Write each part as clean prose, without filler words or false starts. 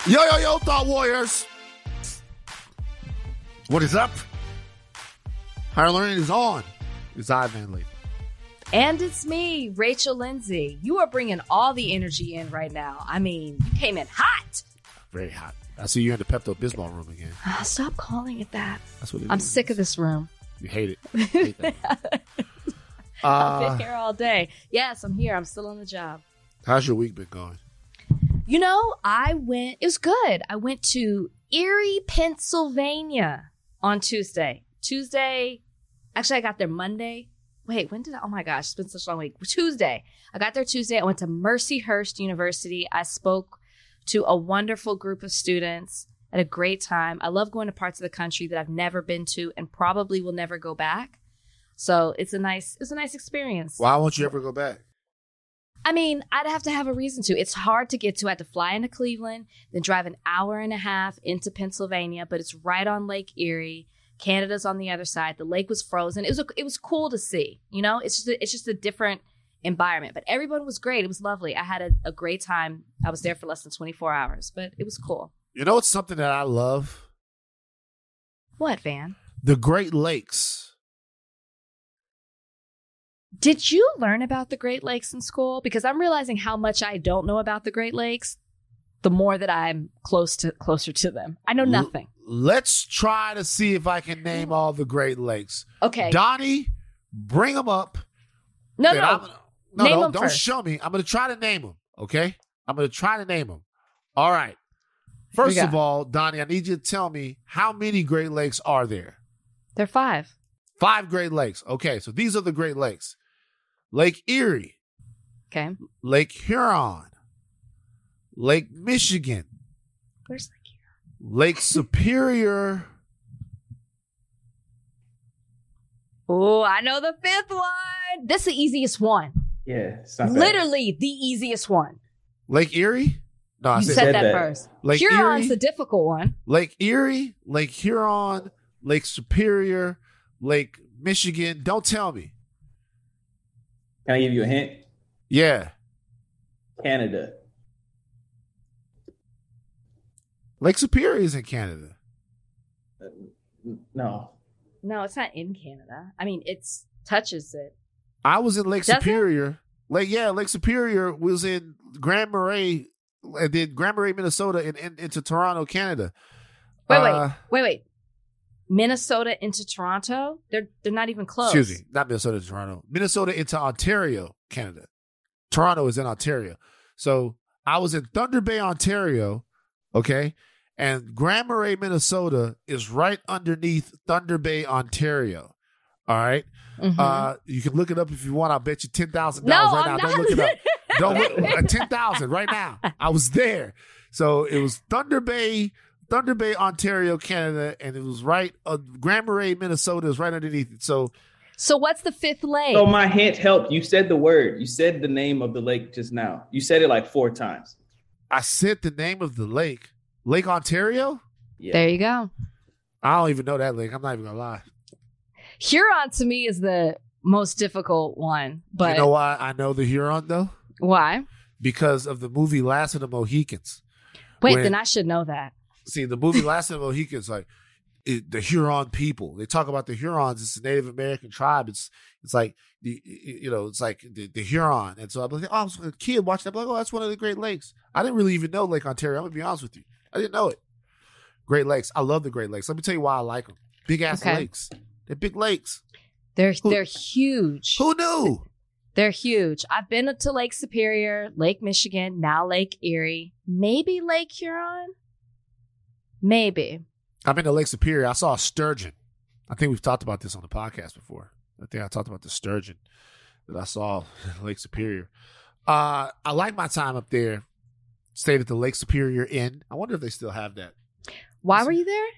Yo, Thought Warriors. What is up? Higher Learning is on. It's Ivan Lee. And it's me, Rachel Lindsay. You are bringing all the energy in right now. I mean, you came in hot. Very hot. I see you in the Pepto-Bismol room again. Stop calling it that. That's what it I'm is. sick of this room. You hate it. You hate that. I've been here all day. Yes, I'm here. I'm still on the job. How's your week been going? You know, it was good. I went to Erie, Pennsylvania on Tuesday. Actually, I got there Monday. Wait, oh my gosh, it's been such a long week. Tuesday. I got there Tuesday. I went to Mercyhurst University. I spoke to a wonderful group of students at a great time. I love going to parts of the country that I've never been to and probably will never go back. So it's a nice experience. Why won't you ever go back? I mean, I'd have to have a reason to. It's hard to get to. I had to fly into Cleveland, then drive an hour and a half into Pennsylvania, but it's right on Lake Erie. Canada's on the other side. The lake was frozen. It was cool to see. You know, it's just a different environment. But everyone was great. It was lovely. I had a great time. I was there for less than 24 hours, but it was cool. You know what's something that I love? What, Van? The Great Lakes. Did you learn about the Great Lakes in school? Because I'm realizing how much I don't know about the Great Lakes, the more that I'm closer to them. I know nothing. Let's try to see if I can name all the Great Lakes. Okay. Donnie, bring them up. No. Name them don't first. show me. I'm going to try to name them, okay? I'm going to try to name them. All right. First of all, Donnie, I need you to tell me how many Great Lakes are there? There are 5. 5 Great Lakes. Okay, so these are the Great Lakes. Lake Erie. Okay. Lake Huron. Lake Michigan. Where's Lake Huron? Lake Superior. Oh, I know the 5th one. This is the easiest one. Yeah, it's not bad. Literally the easiest one. Lake Erie? No, You said that first. Lake Huron's Erie, the difficult one. Lake Erie, Lake Huron, Lake Superior, Lake Michigan. Don't tell me. Can I give you a hint? Yeah. Canada. Lake Superior is in Canada. No. No, it's not in Canada. I mean, it touches it. I was in Lake Does it? Superior. Lake Superior was in Grand Marais, and then Grand Marais, Minnesota, and into Toronto, Canada. Wait. Minnesota into Toronto? They're not even close. Excuse me, not Minnesota to Toronto. Minnesota into Ontario, Canada. Toronto is in Ontario. So I was in Thunder Bay, Ontario, okay? And Grand Marais, Minnesota is right underneath Thunder Bay, Ontario. All right? Mm-hmm. You can look it up if you want. I'll bet you $10,000 No, right I'm now. not. Don't look it up. Don't look 10,000 right now. I was there. So it was Thunder Bay, Ontario, Canada, and it was right. Grand Marais, Minnesota is right underneath it. So what's the 5th lake? So my hint helped. You said the word. You said the name of the lake just now. You said it like 4 times. I said the name of the lake. Lake Ontario? Yeah. There you go. I don't even know that lake. I'm not even going to lie. Huron to me is the most difficult one. But You know why I know the Huron, though? why? Because of the movie Last of the Mohicans. Wait, When- then I should know that. See, the movie Last of the Mohicans, like the Huron people. They talk about the Hurons. It's a Native American tribe. It's like it's like the Huron. And so I'm like, I was a kid watching that. I'm like, oh, that's one of the Great Lakes. I didn't really even know Lake Ontario. I'm gonna be honest with you. I didn't know it. Great Lakes. I love the Great Lakes. Let me tell you why I like them. Big ass Okay. lakes. They're big lakes. They're huge. Who knew? They're huge. I've been to Lake Superior, Lake Michigan, now Lake Erie, maybe Lake Huron. Maybe. I've been to Lake Superior. I saw a sturgeon. I think we've talked about this on the podcast before. I think I talked about the sturgeon that I saw in Lake Superior. I like my time up there. Stayed at the Lake Superior Inn. I wonder if they still have that. Why were you there?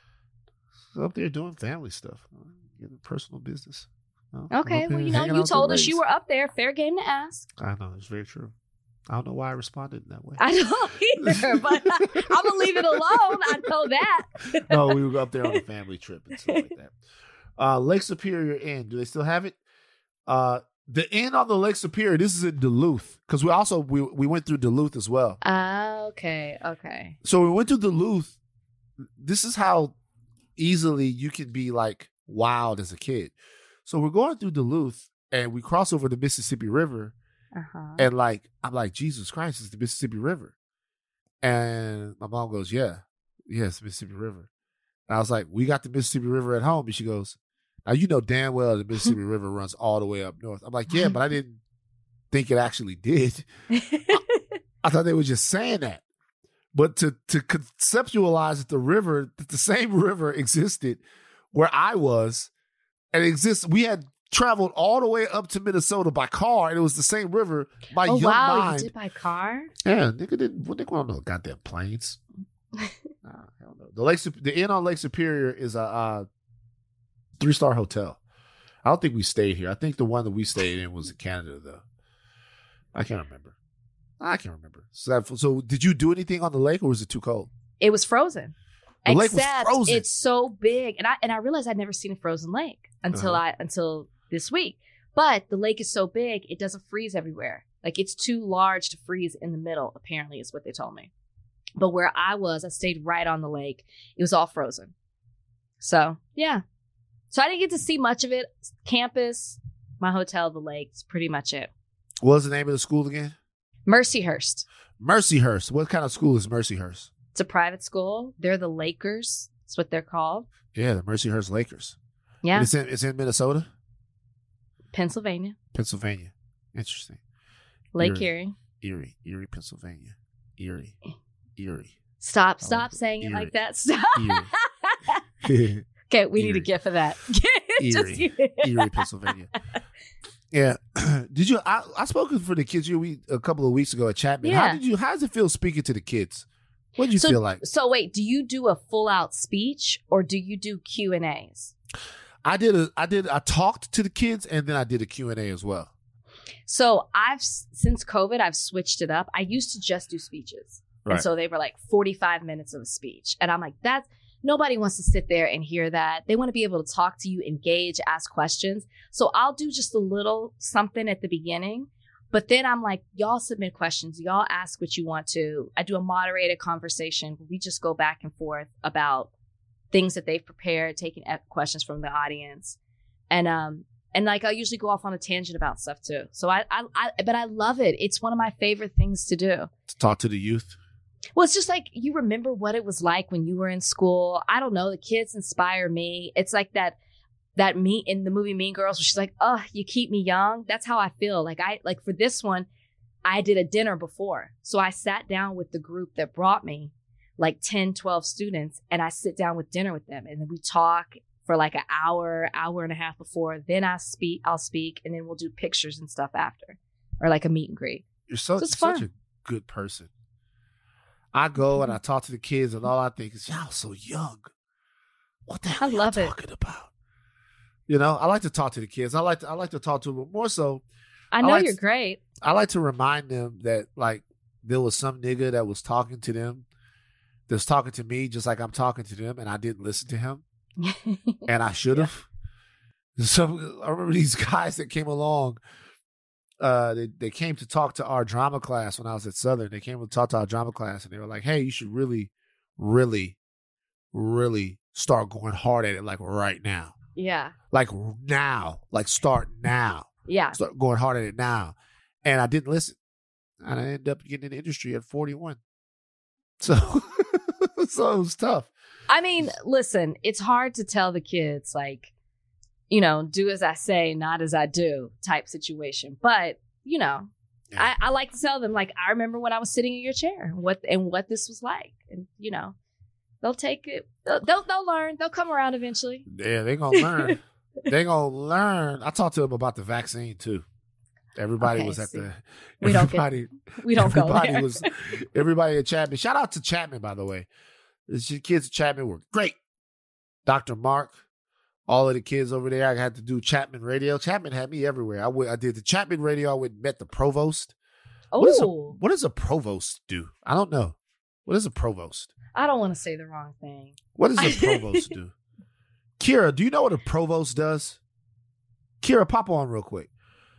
Up there doing family stuff, getting personal business. Okay, well, you told us you were up there. Fair game to ask. I know, it's very true. I don't know why I responded in that way. I don't either, but I'm going to leave it alone. I know that. No, we were up there on a family trip and stuff like that. Lake Superior Inn, do they still have it? The inn on the Lake Superior, this is in Duluth. Because we went through Duluth as well. Okay. Okay. So we went to Duluth. This is how easily you can be like wild as a kid. So we're going through Duluth and we cross over the Mississippi River. And like, I'm like, Jesus Christ, it's the Mississippi River. And my mom goes, yeah, it's the Mississippi River. And I was like, we got the Mississippi River at home. And she goes, now you know damn well the Mississippi River runs all the way up north. I'm like, yeah, but I didn't think it actually did. I thought they were just saying that. But to conceptualize that the same river existed where I was, and it exists, we had traveled all the way up to Minnesota by car, and it was the same river. My young mind. You did by car? Yeah, nigga don't know goddamn planes. Nah, hell no. The inn on Lake Superior is a 3-star hotel. I don't think we stayed here. I think the one that we stayed in was in Canada, though. I can't remember. So did you do anything on the lake, or was it too cold? It was frozen. The lake was frozen. It's so big, and I realized I'd never seen a frozen lake until this week. But the lake is so big, it doesn't freeze everywhere. Like, it's too large to freeze in the middle, apparently, is what they told me. But where I stayed right on the lake. It was all frozen. So, yeah. So I didn't get to see much of it. Campus, my hotel, the lake, it's pretty much it. What was the name of the school again? Mercyhurst. Mercyhurst. What kind of school is Mercyhurst? It's a private school. They're the Lakers. That's what they're called. Yeah, the Mercyhurst Lakers. Yeah. And it's in Minnesota? Pennsylvania. Interesting. Lake Erie. Erie, Pennsylvania. Erie. Stop saying it like that. Stop. Okay, we need a GIF of that. Erie, Pennsylvania. Yeah. Did you? I spoke for the kids a couple of weeks ago at Chapman. Yeah. How does it feel speaking to the kids? What did you feel like? So wait, do you do a full out speech or do you do Q&As? I talked to the kids and then I did a Q&A as well. So since COVID, I've switched it up. I used to just do speeches. Right. And so they were like 45 minutes of a speech. And I'm like, nobody wants to sit there and hear that. They want to be able to talk to you, engage, ask questions. So I'll do just a little something at the beginning. But then I'm like, y'all submit questions. Y'all ask what you want to. I do a moderated conversation where we just go back and forth about things that they've prepared, taking questions from the audience. And like I usually go off on a tangent about stuff too. So but I love it. It's one of my favorite things to do. To talk to the youth. Well, it's just like you remember what it was like when you were in school. I don't know. The kids inspire me. It's like that me in the movie Mean Girls where she's like, oh, you keep me young. That's how I feel. Like for this one, I did a dinner before. So I sat down with the group that brought me, like 10, 12 students, and I sit down with dinner with them. And then we talk for like an hour and a half before. Then I'll speak, and then we'll do pictures and stuff after, or like a meet and greet. You're such a good person. I go and I talk to the kids, and all I think is, y'all so young. What the hell are you talking about? You know, I like to talk to the kids. I like to talk to them more so. I know you're great. I like to remind them that like there was some nigga that was talking to them, that's talking to me just like I'm talking to them, and I didn't listen to him, and I should have. Yeah. So I remember these guys that came along. They came to talk to our drama class when I was at Southern. They came to talk to our drama class, and they were like, "Hey, you should really, really, really start going hard at it like right now." Yeah. Like now. Like start now. Yeah. Start going hard at it now. And I didn't listen. And I ended up getting in the industry at 41. So, so it was tough. I mean, listen, it's hard to tell the kids, like, you know, do as I say, not as I do type situation. But, you know, yeah. I like to tell them, like, I remember when I was sitting in your chair and what this was like. And, you know, they'll take it. They'll learn. They'll come around eventually. Yeah, they're going to learn. They're going to learn. I talked to them about the vaccine, too. Everybody was at the. We don't go there. Everybody at Chapman. Shout out to Chapman, by the way. The kids at Chapman were great. Dr. Mark, all of the kids over there. I had to do Chapman Radio. Chapman had me everywhere. I did the Chapman Radio. I went and met the provost. Oh, what does a provost do? I don't know. What is a provost? I don't want to say the wrong thing. What does a provost do? Kira, do you know what a provost does? Kira, pop on real quick.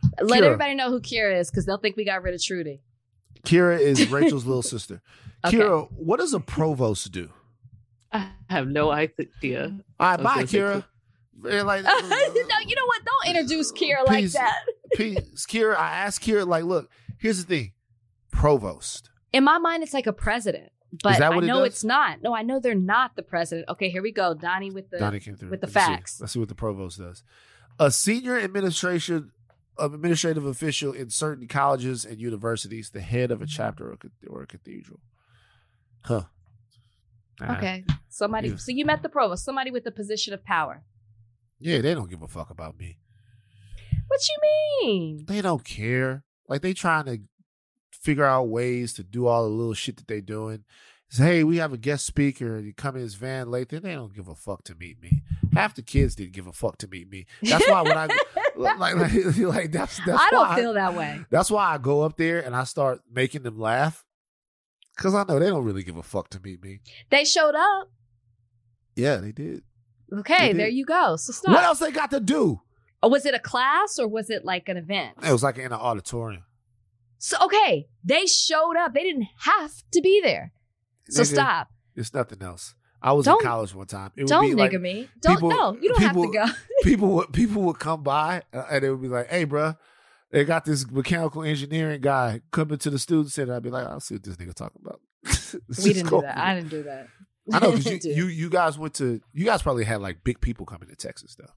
Let Kira. everybody know who Kira is because they'll think we got rid of Trudy. Kira is Rachel's little sister. Okay. Kira, what does a provost do? I have no idea. All right, bye, was gonna Kira. Like, No, you know what? Don't introduce Kira like Peace. that. Peace. Kira, I asked Kira, like, look, here's the thing. Provost. In my mind, it's like a president, but that I what it know does? it's not. No, I know they're not the president. Okay, here we go. Donnie with the Donnie came through. with the Let me see. facts. Let's see what the provost does. A senior administrative official in certain colleges and universities, the head of a chapter or a cathedral. Huh. Okay, somebody. Yeah. So you met the provost, somebody with a position of power. Yeah, they don't give a fuck about me. What you mean? They don't care. Like, they trying to figure out ways to do all the little shit that they doing. Say, hey, we have a guest speaker, and you come in his van late. Then they don't give a fuck to meet me. Half the kids didn't give a fuck to meet me. That's why when I like that's I don't why feel that way. That's why I go up there and I start making them laugh. Because I know they don't really give a fuck to meet me. They showed up. Yeah, they did. Okay, They did. there you go. So stop. What else they got to do? Oh, was it a class or was it like an event? It was like in an auditorium. So okay, they showed up. They didn't have to be there. So Nigga, stop. It's nothing else. I was Don't- in college one time. It would Don't be nigga like me. Don't people- no. You don't have to go. people would come by and they would be like, "Hey, bro, they got this mechanical engineering guy coming to the student center." I'd be like, "I'll see what this nigga talking about." We didn't do that. I didn't do that. I know because you guys went to. You guys probably had like big people coming to Texas though.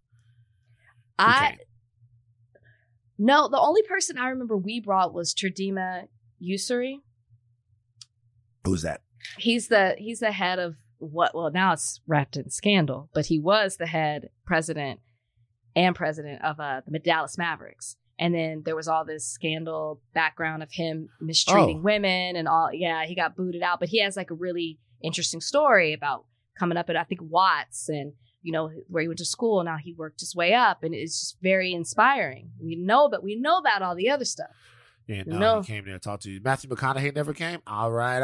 No, the only person I remember we brought was Tradema Usuri. Who's that? He's the head of what? Well, now it's wrapped in scandal, but he was the head president of the Dallas Mavericks. And then there was all this scandal background of him mistreating women and all. Yeah, he got booted out, but he has like a really interesting story about coming up at, I think, Watts and, you know, where he went to school. Now he worked his way up and it's just very inspiring. We know about all the other stuff. Yeah, No. he came there to talk to you. Matthew McConaughey never came? All right.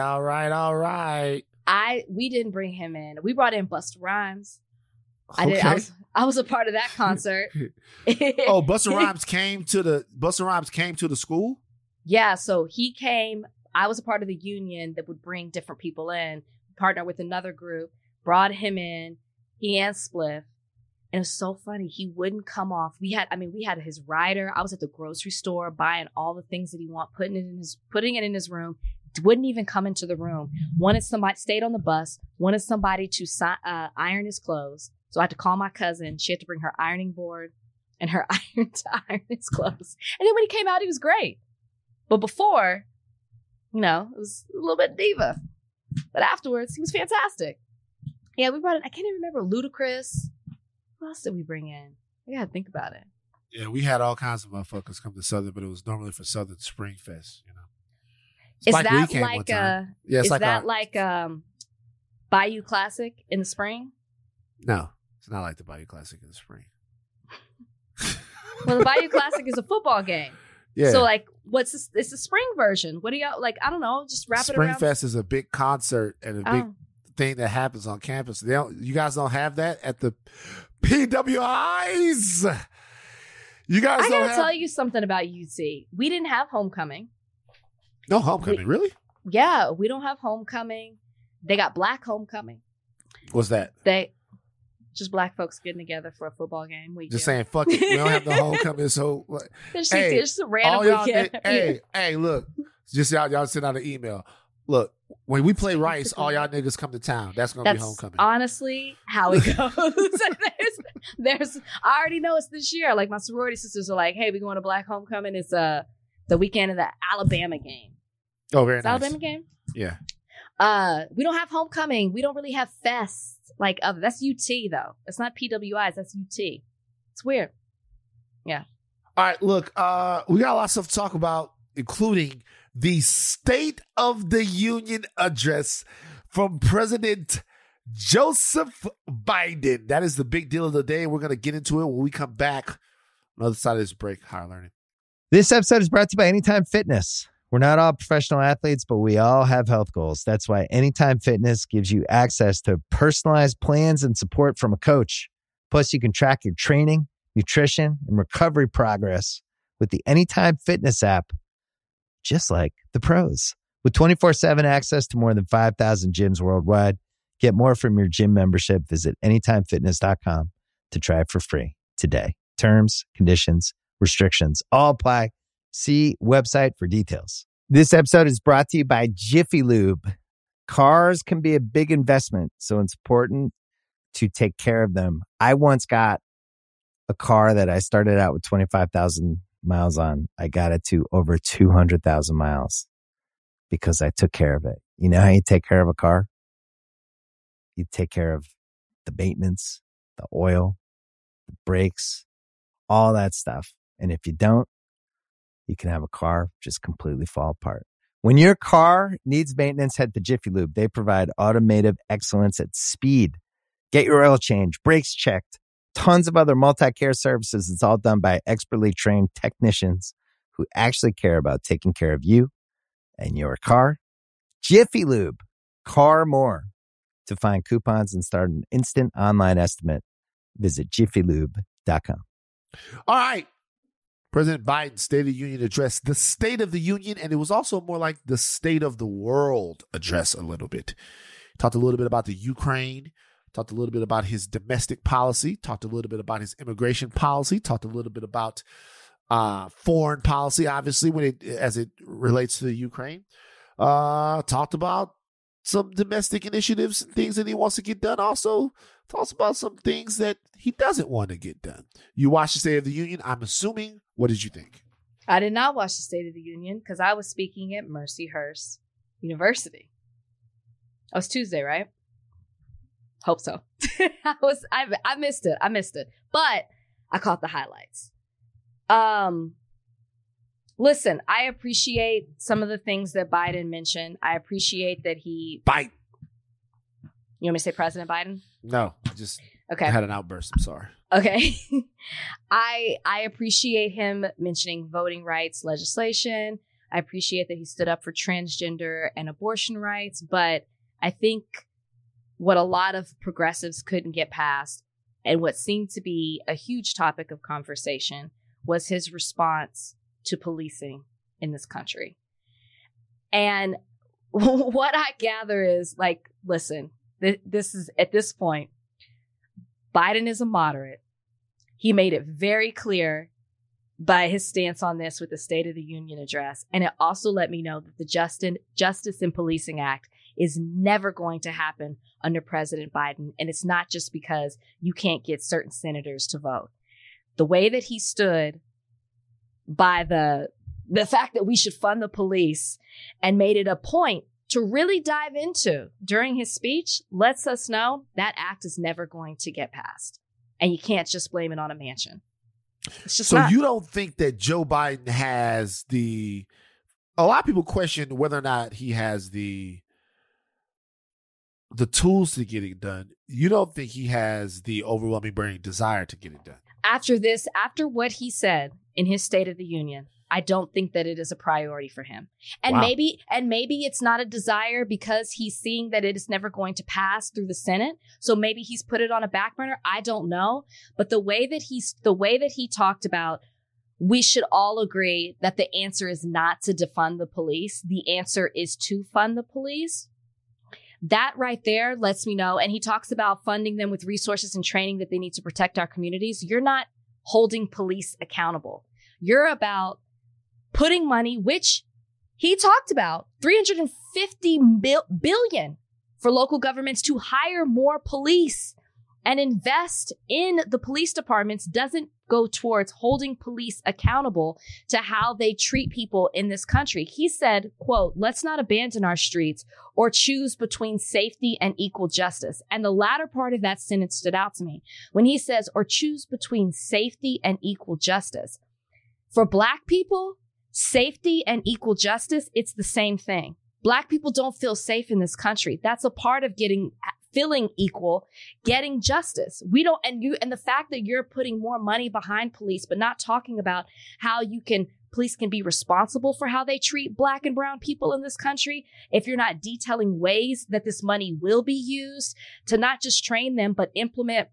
We didn't bring him in. We brought in Busta Rhymes. Okay. I was a part of that concert. Oh, Busta Rhymes came to the school? Yeah, so he came. I was a part of the union that would bring different people in, partner with another group, brought him in, he and Spliff. And it was so funny. He wouldn't come off. We had his rider. I was at the grocery store buying all the things that he wanted, putting it in his room. Wouldn't even come into the room. Wanted somebody, stayed on the bus, wanted somebody to iron his clothes. So I had to call my cousin. She had to bring her ironing board and her iron to iron his clothes. And then when he came out, he was great. But before, you know, it was a little bit diva. But afterwards, he was fantastic. Yeah, we brought in, I can't even remember, Ludacris. Who else did we bring in? I gotta think about it. Yeah, we had all kinds of motherfuckers come to Southern, but it was normally for Southern Spring Fest, you know. Is Spike Lee that came one like time. Yeah, it's is like that a- like Bayou Classic in the spring? No, it's not like the Bayou Classic in the spring. Well, the Bayou Classic is a football game. Yeah. So like, what's this? It's the spring version. What do you like? I don't know. Just wrap it Spring around. Fest is a big concert and a big Oh. thing that happens on campus. You guys don't have that at the PWIs. You guys I don't gotta have tell you something about UT. We didn't have homecoming. no homecoming, really? Yeah, we don't have homecoming. They got black homecoming. What's that? They just black folks getting together for a football game. We Just do. saying, fuck it. We don't have the homecoming, so what? It's just, Hey, it's just a random all y'all, weekend. hey, look, just y'all send out an email. Look, when we play Rice, all y'all niggas come to town. That's gonna be That's homecoming. honestly how it goes. there's I already know it's this year. Like my sorority sisters are like, hey, we going to black homecoming. It's the weekend of the Alabama game. Oh, very It's nice. Alabama game. Yeah. We don't have homecoming. We don't really have fests like other. That's UT though. It's not PWIs. That's UT. It's weird. All right, look, we got a lot of stuff to talk about, including the State of the Union address from President Joseph Biden. That is the big deal of the day. We're going to get into it when we come back on the other side of this break. Higher Learning. This episode is brought to you by Anytime Fitness. We're not all professional athletes, but we all have health goals. That's why Anytime Fitness gives you access to personalized plans and support from a coach. Plus, you can track your training, nutrition, and recovery progress with the Anytime Fitness app, just like the pros. With 24/7 access to more than 5,000 gyms worldwide, get more from your gym membership. Visit anytimefitness.com to try it for free today. Terms, conditions, restrictions all apply. See website for details. This episode is brought to you by Jiffy Lube. Cars can be a big investment, so it's important to take care of them. I once got a car that I started out with 25,000 miles on. I got it to over 200,000 miles because I took care of it. You know how you take care of a car? You take care of the maintenance, the oil, the brakes, all that stuff. And if you don't, you can have a car just completely fall apart. When your car needs maintenance, head to Jiffy Lube. They provide automotive excellence at speed. Get your oil change, brakes checked, tons of other multi-care services. It's all done by expertly trained technicians who actually care about taking care of you and your car. Jiffy Lube, car more. To find coupons and start an instant online estimate, visit jiffylube.com. All right. President Biden's State of the Union address, the State of the Union, and it was also more like the State of the World address a little bit. Talked a little bit about the Ukraine, talked a little bit about his domestic policy, talked a little bit about his immigration policy, talked a little bit about foreign policy, obviously, as it relates to the Ukraine. Talked about some domestic initiatives and things that he wants to get done. Also talks about some things that he doesn't want to get done. You watched the State of the Union, I'm assuming. What did you think? I did not watch the State of the Union because I was speaking at Mercyhurst University. That was Tuesday, right? Hope so. I missed it. But I caught the highlights. Listen, I appreciate some of the things that Biden mentioned. I appreciate that Biden. You want me to say President Biden? No, I had an outburst. I'm sorry. Okay. I appreciate him mentioning voting rights legislation. I appreciate that he stood up for transgender and abortion rights. But I think what a lot of progressives couldn't get past, and what seemed to be a huge topic of conversation, was his response to policing in this country. And what I gather is, like, listen, this is, at this point, Biden is a moderate. He made it very clear by his stance on this with the State of the Union address. And it also let me know that the Justice and Policing Act is never going to happen under President Biden. And it's not just because you can't get certain senators to vote. The way that he stood by the fact that we should fund the police and made it a point to really dive into during his speech lets us know that act is never going to get passed. And you can't just blame it on a mansion. It's just not. You don't think that Joe Biden has a lot of people question whether or not he has the tools to get it done. You don't think he has the overwhelming burning desire to get it done? After what he said in his State of the Union, I don't think that it is a priority for him. And wow. maybe it's not a desire because he's seeing that it is never going to pass through the Senate. So maybe he's put it on a back burner. I don't know. But the way that he talked about, we should all agree that the answer is not to defund the police. The answer is to fund the police. That right there lets me know. And he talks about funding them with resources and training that they need to protect our communities. You're not holding police accountable. You're about putting money, which he talked about, $350 billion for local governments to hire more police and invest in the police departments, doesn't go towards holding police accountable to how they treat people in this country. He said, quote, "Let's not abandon our streets or choose between safety and equal justice." And the latter part of that sentence stood out to me when he says, or choose between safety and equal justice. For Black people, safety and equal justice, it's the same thing. Black people don't feel safe in this country. That's a part of feeling equal, getting justice. We don't, and the fact that you're putting more money behind police, but not talking about how police can be responsible for how they treat Black and brown people in this country. If you're not detailing ways that this money will be used to not just train them, but implement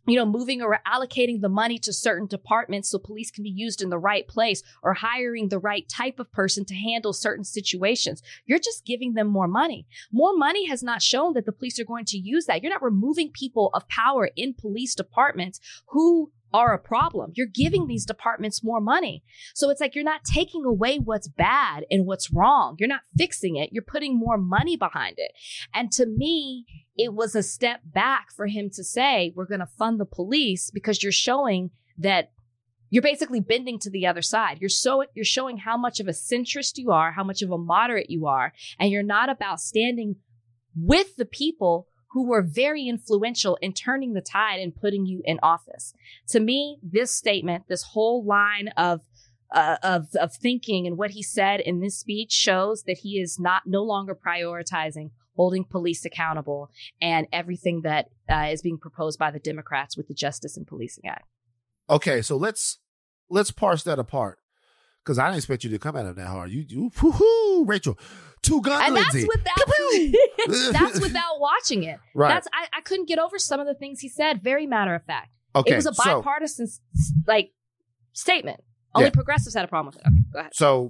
moving or allocating the money to certain departments so police can be used in the right place, or hiring the right type of person to handle certain situations. You're just giving them more money. More money has not shown that the police are going to use that. You're not removing people of power in police departments who are a problem. You're giving these departments more money. So it's like you're not taking away what's bad and what's wrong. You're not fixing it. You're putting more money behind it. And to me, it was a step back for him to say, we're going to fund the police, because you're showing that you're basically bending to the other side. You're showing how much of a centrist you are, how much of a moderate you are, and you're not about standing with the people who were very influential in turning the tide and putting you in office. To me, this statement, this whole line of thinking and what he said in this speech shows that he is no longer prioritizing holding police accountable and everything that is being proposed by the Democrats with the Justice and Policing Act. Okay, so let's parse that apart, because I didn't expect you to come at him that hard. You whoo-hoo, Rachel, two gun and Lindsay. That's without watching it. Right. I couldn't get over some of the things he said. Very matter of fact. Okay, it was a bipartisan statement. Only progressives had a problem with it. Okay, go ahead. So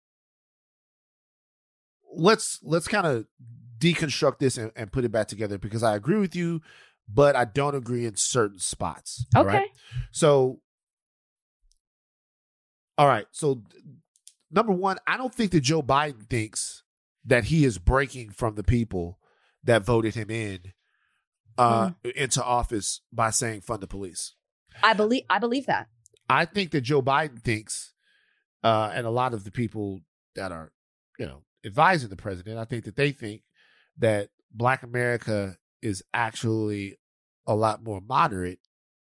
let's kind of deconstruct this and put it back together, because I agree with you, but I don't agree in certain spots. Okay. Right? So, all right. So, number one, I don't think that Joe Biden thinks that he is breaking from the people that voted him into office by saying fund the police. I believe that. I think that Joe Biden thinks, and a lot of the people that are, advising the president, I think that they think that Black America is actually a lot more moderate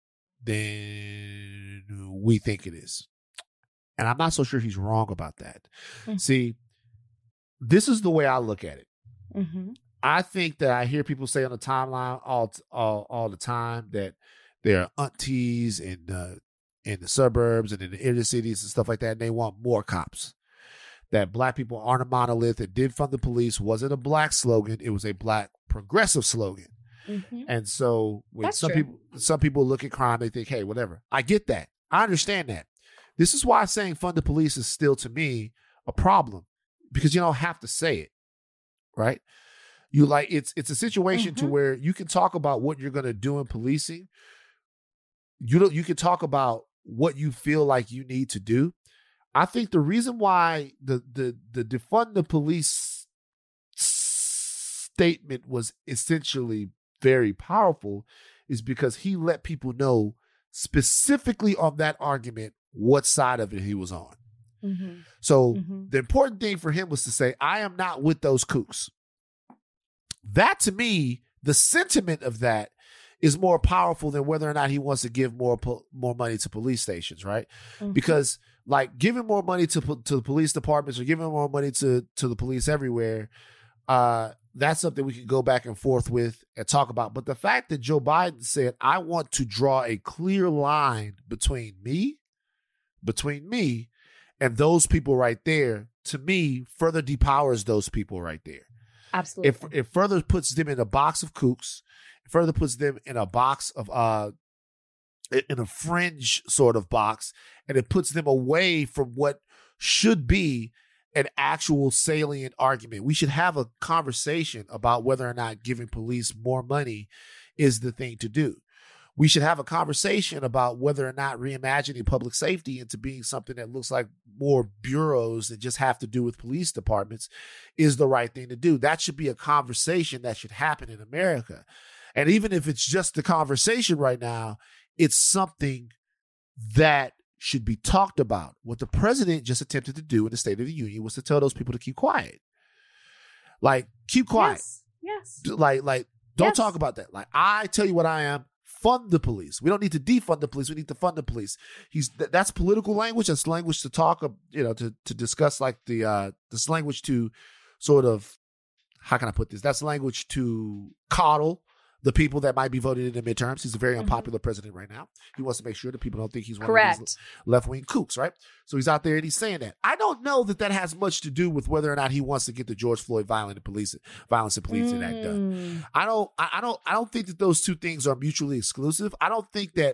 than we think it is. And I'm not so sure he's wrong about that. Mm-hmm. See, this is the way I look at it. Mm-hmm. I think that I hear people say on the timeline all the time that there are aunties in the suburbs and in the inner cities and stuff like that, and they want more cops. That Black people aren't a monolith. That did fund the police wasn't a Black slogan; it was a Black progressive slogan. Mm-hmm. And so, when some people look at crime, they think, "Hey, whatever." I get that. I understand that. This is why saying fund the police is still, to me, a problem, because you don't have to say it, right? It's a situation to where you can talk about what you're going to do in policing. You can talk about what you feel like you need to do. I think the reason why the defund the police statement was essentially very powerful is because he let people know specifically on that argument what side of it he was on. Mm-hmm. So the important thing for him was to say, I am not with those kooks. That, to me, the sentiment of that is more powerful than whether or not he wants to give more money to police stations, right? Mm-hmm. Because giving more money to the police departments or giving more money to the police everywhere, that's something we can go back and forth with and talk about. But the fact that Joe Biden said, I want to draw a clear line between me and those people right there, to me, further depowers those people right there. Absolutely. It further puts them in a box of kooks. It further puts them in a box of in a fringe sort of box, and it puts them away from what should be an actual salient argument. We should have a conversation about whether or not giving police more money is the thing to do. We should have a conversation about whether or not reimagining public safety into being something that looks like more bureaus that just have to do with police departments is the right thing to do. That should be a conversation that should happen in America. And even if it's just a conversation right now, it's something that should be talked about. What the president just attempted to do in the State of the Union was to tell those people to keep quiet. Keep quiet. Yes. Don't talk about that. I tell you what I am. Fund the police. We don't need to defund the police. We need to fund the police. That's political language. That's language to talk, to discuss this language to sort of, how can I put this? That's language to coddle the people that might be voted in the midterms. He's a very unpopular president right now. He wants to make sure that people don't think he's one of these left-wing kooks, right? So he's out there and he's saying that. I don't know that has much to do with whether or not he wants to get the George Floyd Violence and Policing Act done. I don't think that those two things are mutually exclusive. I don't think that,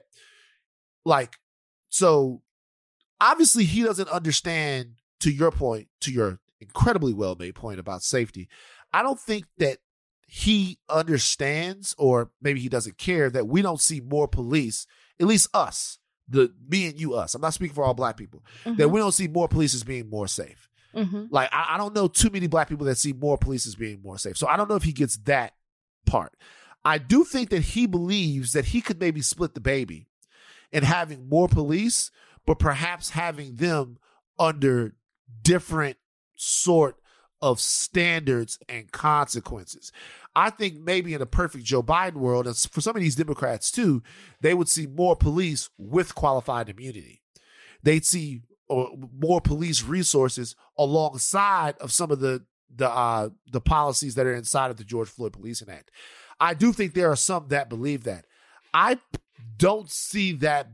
so obviously he doesn't understand, to your point, to your incredibly well-made point about safety. I don't think that he understands, or maybe he doesn't care, that we don't see more police, at least us, me and you, us. I'm not speaking for all black people, that we don't see more police as being more safe. I don't know too many black people that see more police as being more safe. So I don't know if he gets that part. I do think that he believes that he could maybe split the baby and having more police, but perhaps having them under different sort of standards and consequences. I think maybe in a perfect Joe Biden world, and for some of these Democrats too, they would see more police with qualified immunity. They'd see more police resources alongside of some of the policies that are inside of the George Floyd Policing Act. I do think there are some that believe that. I don't see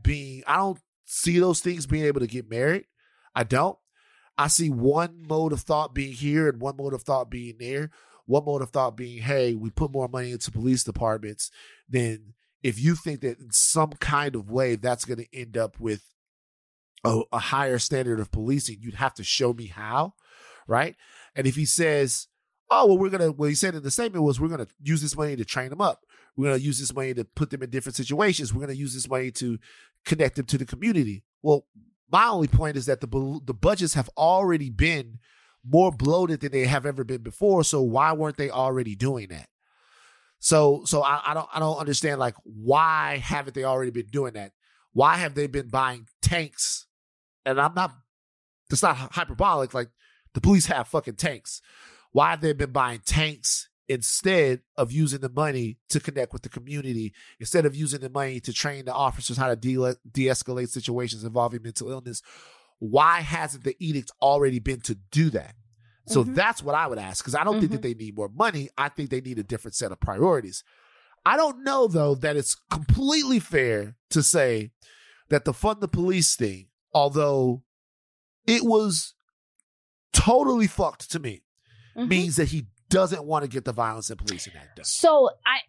those things being able to get married. I don't. I see one mode of thought being here and one mode of thought being there. One mode of thought being, hey, we put more money into police departments. Then if you think that in some kind of way that's going to end up with a higher standard of policing, you'd have to show me how, right? And if he says, oh, well, what he said in the statement was, we're going to use this money to train them up. We're going to use this money to put them in different situations. We're going to use this money to connect them to the community. Well, my only point is that the budgets have already been more bloated than they have ever been before. So why weren't they already doing that? So I don't understand, like, why haven't they already been doing that? Why have they been buying tanks? And that's not hyperbolic. Like, the police have fucking tanks. Why have they been buying tanks instead of using the money to connect with the community, instead of using the money to train the officers how to de-escalate situations involving mental illness? Why hasn't the edict already been to do that? So that's what I would ask, because I don't think that they need more money. I think they need a different set of priorities. I don't know, though, that it's completely fair to say that the fund the police thing, although it was totally fucked to me, means that he doesn't want to get the Violence and Policing Act done. So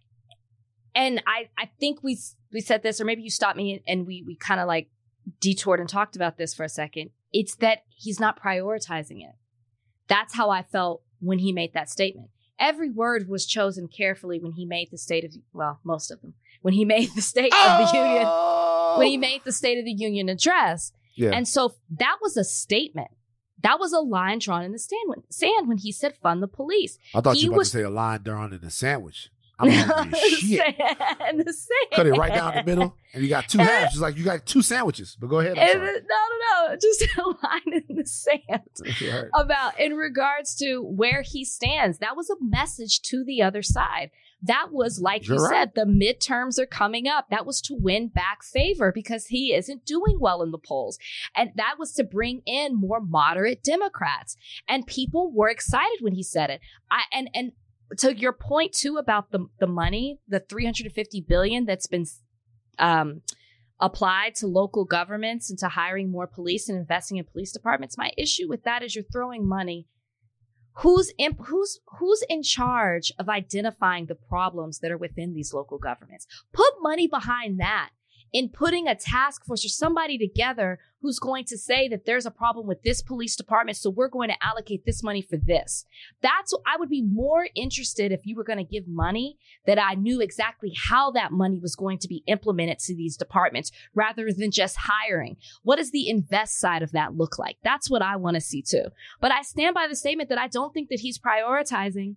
I think we said this, or maybe you stopped me and we kind of like detoured and talked about this for a second. It's that he's not prioritizing it. That's how I felt when he made that statement. Every word was chosen carefully when he made the most of them, when he made the State of the Union, when he made the State of the Union address. Yeah. And so that was a statement. That was a line drawn in the sand when he said fund the police. I thought you were about to say a line drawn in the sandwich. I'm hungry as shit. The sand. Cut it right down the middle, and you got two halves. It's like you got two sandwiches. But go ahead. No. Just a line in the sand about in regards to where he stands. That was a message to the other side. That was, like you said, the midterms are coming up. That was to win back favor because he isn't doing well in the polls. And that was to bring in more moderate Democrats. And people were excited when he said it. And to your point, too, about the money, the $350 billion that's been applied to local governments and to hiring more police and investing in police departments. My issue with that is you're throwing money. Who's in charge of identifying the problems that are within these local governments? Put money behind that, in putting a task force or somebody together who's going to say that there's a problem with this police department, so we're going to allocate this money for this. I would be more interested if you were going to give money that I knew exactly how that money was going to be implemented to these departments rather than just hiring. What does the invest side of that look like? That's what I want to see too. But I stand by the statement that I don't think that he's prioritizing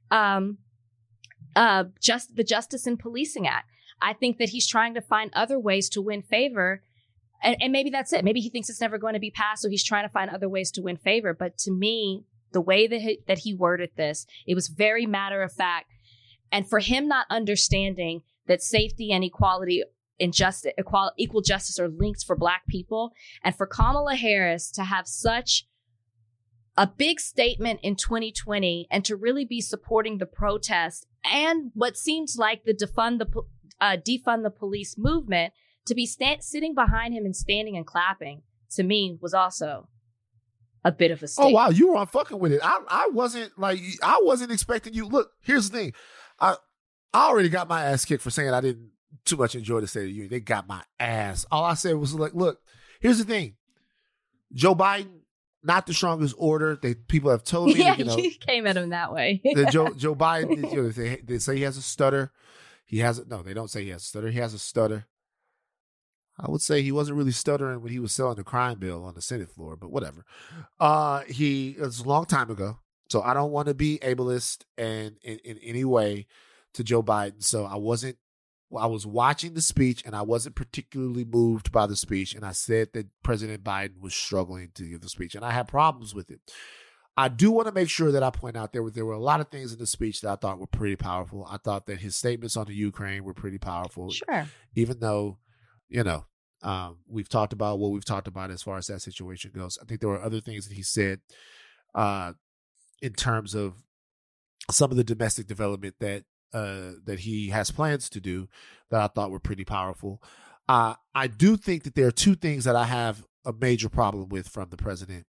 just the Justice and Policing Act. I think that he's trying to find other ways to win favor. And maybe that's it. Maybe he thinks it's never going to be passed, so he's trying to find other ways to win favor. But to me, the way that he worded this, it was very matter of fact. And for him not understanding that safety and equality and equal justice are linked for Black people, and for Kamala Harris to have such a big statement in 2020 and to really be supporting the protest and what seems like the defund the police movement, to be sitting behind him and standing and clapping, to me was also a bit of a Oh statement. wow, you were on fucking with it. I wasn't expecting you. Look, here's the thing. I already got my ass kicked for saying I didn't too much enjoy the State of the Union. They got my ass. All I said was like, look, here's the thing. Joe Biden, not the strongest order. People have told me, Yeah, that, you came at him that way. that Joe Biden, they say he has a stutter. No, they don't say he has a stutter. He has a stutter. I would say he wasn't really stuttering when he was selling the crime bill on the Senate floor, but whatever. It was a long time ago. So I don't want to be ableist and in any way to Joe Biden. So I was watching the speech and I wasn't particularly moved by the speech. And I said that President Biden was struggling to give the speech and I had problems with it. I do want to make sure that I point out there were a lot of things in the speech that I thought were pretty powerful. I thought that his statements on the Ukraine were pretty powerful. Sure. Even though, we've talked about what we've talked about as far as that situation goes. I think there were other things that he said in terms of some of the domestic development that he has plans to do that I thought were pretty powerful. I do think that there are two things that I have a major problem with from the president.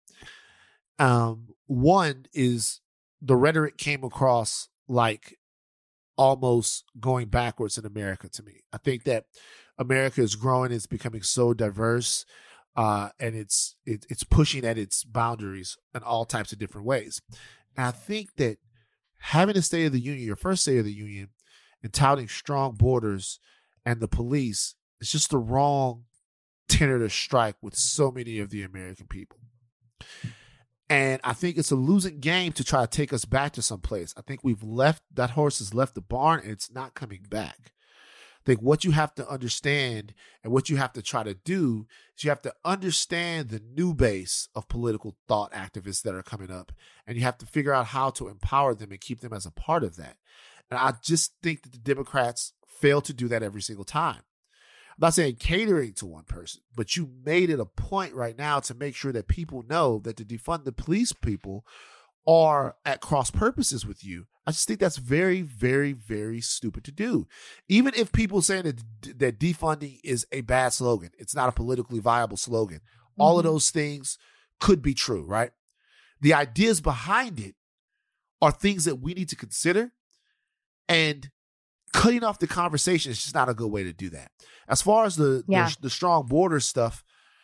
One is the rhetoric came across like almost going backwards in America to me. I think that America is growing, it's becoming so diverse, and it's pushing at its boundaries in all types of different ways. And I think that having a State of the Union, your first State of the Union, and touting strong borders and the police is just the wrong tenor to strike with so many of the American people. And I think it's a losing game to try to take us back to some place. I think that horse has left the barn and it's not coming back. I think what you have to understand and what you have to try to do is you have to understand the new base of political thought activists that are coming up. And you have to figure out how to empower them and keep them as a part of that. And I just think that the Democrats fail to do that every single time. I'm not saying catering to one person, but you made it a point right now to make sure that people know that the defund the police people are at cross purposes with you. I just think that's very, very, very stupid to do. Even if people say that defunding is a bad slogan, it's not a politically viable slogan. Mm-hmm. All of those things could be true, right? The ideas behind it are things that we need to consider, and cutting off the conversation is just not a good way to do that. As far as the strong border stuff,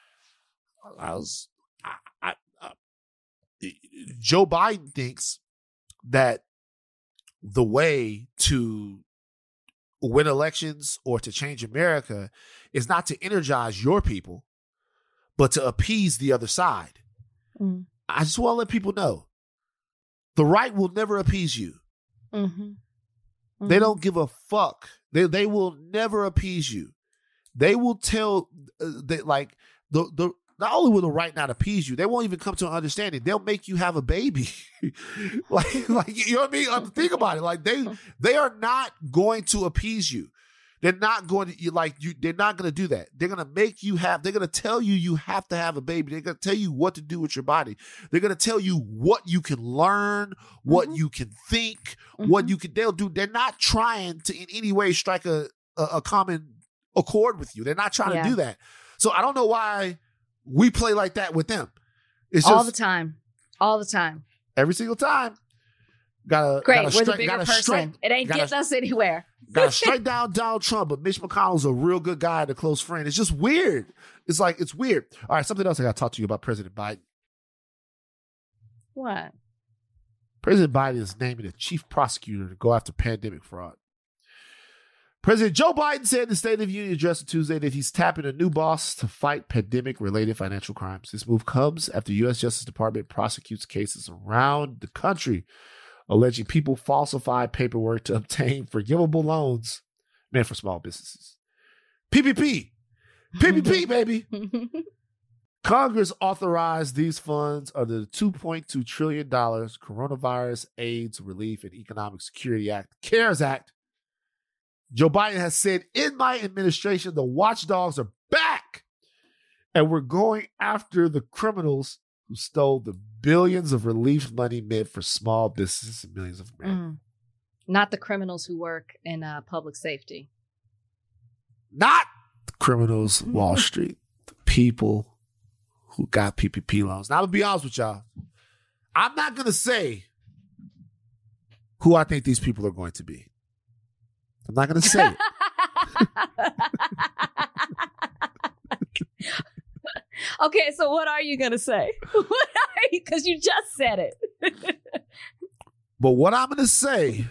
Joe Biden thinks that the way to win elections or to change America is not to energize your people, but to appease the other side. Mm. I just want to let people know the right will never appease you. Mm-hmm. Mm-hmm. They don't give a fuck. They will never appease you. They will tell not only will the right not appease you, they won't even come to an understanding. They'll make you have a baby. like you know what I mean? Think about it. Like they are not going to appease you. They're not going to they're not going to do that. They're going to make you they're going to tell you have to have a baby. They're going to tell you what to do with your body. They're going to tell you what you can learn, what you can think, they'll do. They're not trying to in any way strike a common accord with you. They're not trying to do that. So I don't know why we play like that with them. It's all the time. Every single time. We're the bigger person. It ain't getting us anywhere. Got to strike down Donald Trump, but Mitch McConnell's a real good guy and a close friend. It's just weird. It's weird. All right, something else I got to talk to you about President Biden. What? President Biden is naming a chief prosecutor to go after pandemic fraud. President Joe Biden said in the State of the Union address on Tuesday that he's tapping a new boss to fight pandemic-related financial crimes. This move comes after the U.S. Justice Department prosecutes cases around the country alleging people falsified paperwork to obtain forgivable loans meant for small businesses. PPP, baby. Congress authorized these funds under the $2.2 trillion Coronavirus AIDS Relief and Economic Security Act, CARES Act. Joe Biden has said, in my administration, the watchdogs are back, and we're going after the criminals who stole the billions of relief money meant for small businesses and millions of Americans. Not the criminals who work in public safety. Not the criminals, Wall Street, the people who got PPP loans. Now, I'm going to be honest with y'all. I'm not going to say who I think these people are going to be. I'm not going to say it. Okay, so what are you going to say? Because you just said it. But what I'm going to say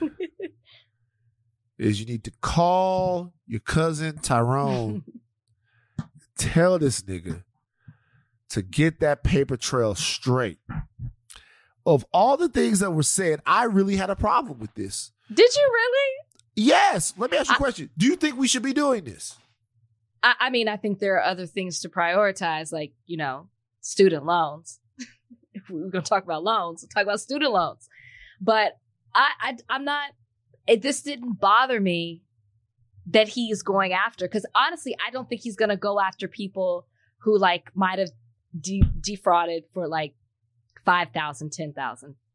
is you need to call your cousin Tyrone, tell this nigga to get that paper trail straight. Of all the things that were said, I really had a problem with this. Did you really? Yes. Let me ask you a question. Do you think we should be doing this? I mean, I think there are other things to prioritize, like, student loans. If we're going to talk about loans, we'll talk about student loans. But I'm not, this didn't bother me that he's going after, because honestly, I don't think he's going to go after people who might have defrauded for $5,000, $10,000.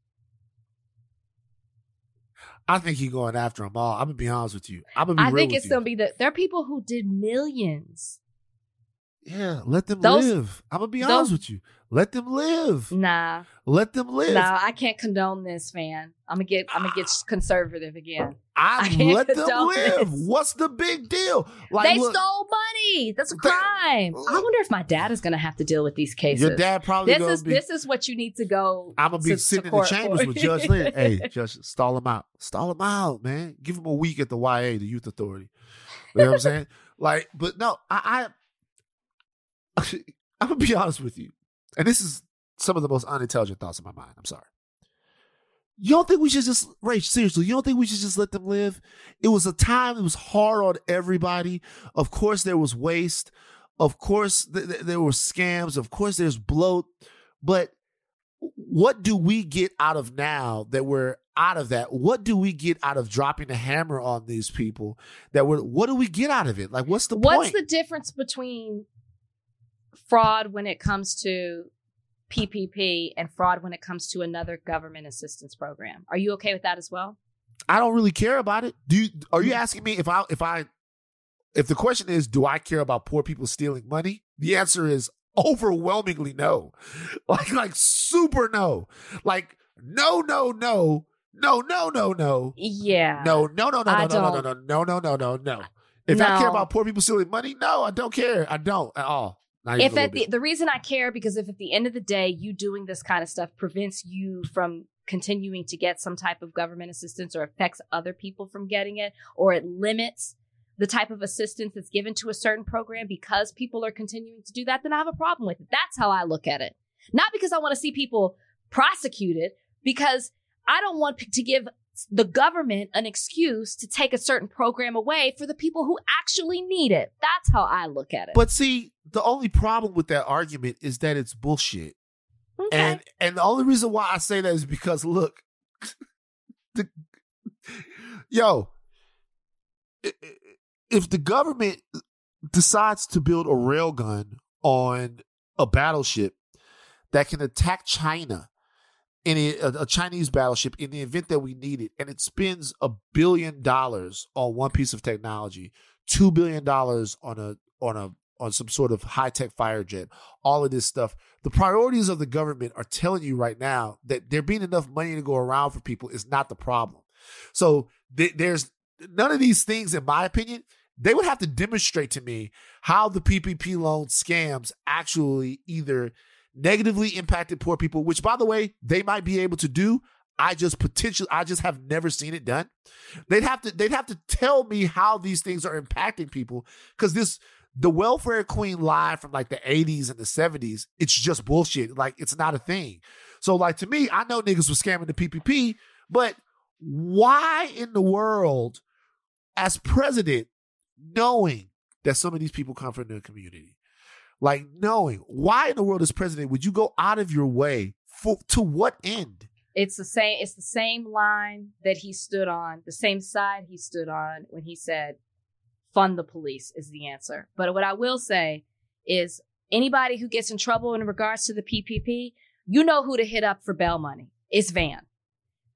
I think he's going after them all. I'm going to be honest with you. I'm going to be I real think with it's you. going to be there are people who did millions. Yeah, let them live. I'm going to be honest with you. Let them live. Nah. Let them live. Nah, I can't condone this, man. I'm gonna get conservative again. I can't let them condone live. this. What's the big deal? They stole money. That's a crime. I wonder if my dad is gonna have to deal with these cases. Your dad probably This is what you need to go. I'm gonna be sitting in the chambers with Judge Lynn. Hey, Judge, stall him out. Stall him out, man. Give him a week at the YA, the Youth Authority. You know what I'm saying? But no, I'm gonna be honest with you. And this is some of the most unintelligent thoughts in my mind. I'm sorry. You don't think we should just, Rach, seriously, you don't think we should just let them live? It was a time, it was hard on everybody. Of course, there was waste. Of course, there were scams. Of course, there's bloat. But what do we get out of now that we're out of that? What do we get out of dropping the hammer on these people? What do we get out of it? What's the point? What's the difference between fraud when it comes to PPP and fraud when it comes to another government assistance program? Are you okay with that as well? I don't really care about it. Are you asking me if the question is, do I care about poor people stealing money? The answer is overwhelmingly no. Like super no. No. Yeah. No. If I care about poor people stealing money, no, I don't care. I don't at all. The reason I care, because if at the end of the day, you doing this kind of stuff prevents you from continuing to get some type of government assistance, or affects other people from getting it, or it limits the type of assistance that's given to a certain program because people are continuing to do that, then I have a problem with it. That's how I look at it. Not because I want to see people prosecuted, because I don't want to give the government an excuse to take a certain program away for the people who actually need it. That's how I look at it. But see, the only problem with that argument is that it's bullshit. Okay. And the only reason why I say that is because, look, if the government decides to build a railgun on a battleship that can attack China, in a Chinese battleship, in the event that we need it, and it spends $1 billion on one piece of technology, $2 billion on some sort of high-tech fighter jet, all of this stuff. The priorities of the government are telling you right now that there being enough money to go around for people is not the problem. So there's none of these things, in my opinion. They would have to demonstrate to me how the PPP loan scams actually either negatively impacted poor people, which, by the way, they might be able to do. I just have never seen it done. They'd have to tell me how these things are impacting people, because the welfare queen lie from the 80s and the 70s, it's just bullshit. It's not a thing. So to me, I know niggas were scamming the PPP, but why in the world, as president, knowing that some of these people come from the community, knowing, why in the world as president would you go out of your way to what end? It's the same line that he stood on, the same side he stood on when he said, fund the police is the answer. But what I will say is, anybody who gets in trouble in regards to the PPP, you know who to hit up for bail money. It's Van.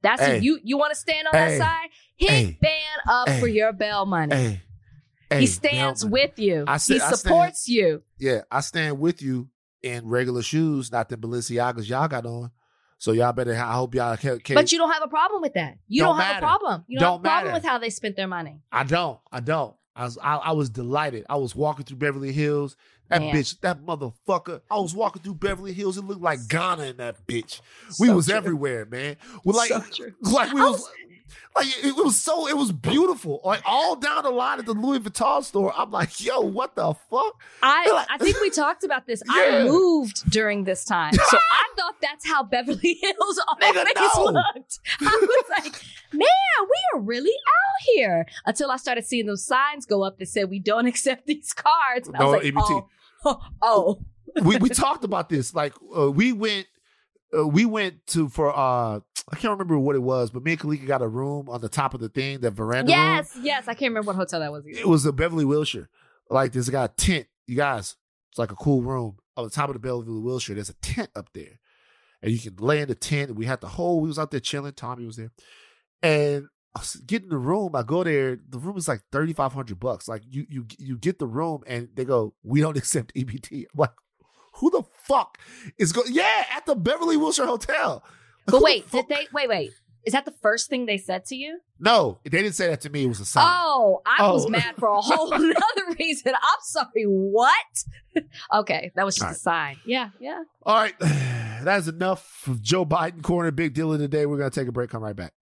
That's Hey. if you want to stand on Hey. that side. Hit Hey. Van up Hey. for your bail money. Hey, He stands Bellman. with you. I said- He I stand- supports you. Yeah, I stand with you in regular shoes, not the Balenciagas y'all got on. So y'all better. I hope y'all can't. But you don't have a problem with that. You don't, have matter. a problem. You don't have a Don't problem matter. with how they spent their money. I don't. I was delighted. I was walking through Beverly Hills. That Man. bitch, that motherfucker. I was walking through Beverly Hills. It looked like Ghana in that bitch. We So was true. everywhere, man. We like, So true. like we was. Like it was beautiful. Like all down the line at the Louis Vuitton store, I'm like, yo, what the fuck? I think we talked about this. I Yeah. moved during this time. So I thought that's how Beverly Hills always Nigga, no. looked. I was like, man, we are really out here. Until I started seeing those signs go up that said we don't accept these cards. And I No, was like, EBT. oh. we talked about this. Like we went to for I can't remember what it was, but me and Kalika got a room on the top of the thing, that veranda room. Yes. I can't remember what hotel that was either. It was a Beverly Wilshire. Like there's got a tent. You guys, it's like a cool room. On the top of the Beverly Wilshire, there's a tent up there. And you can lay in the tent. And we was out there chilling. Tommy was there. And I was getting the room. I go there. The room is like $3,500. Like you get the room and they go, we don't accept EBT. I'm like, who the fuck is going? Yeah, at the Beverly Wilshire Hotel. Like, But who the wait, fuck- wait. Is that the first thing they said to you? No, they didn't say that to me. It was a sign. Oh, I was Oh. mad for a whole other reason. I'm sorry, what? Okay, that was just All a right. sign. Yeah. All right, that is enough of Joe Biden corner big deal of the day. We're gonna take a break. Come right back.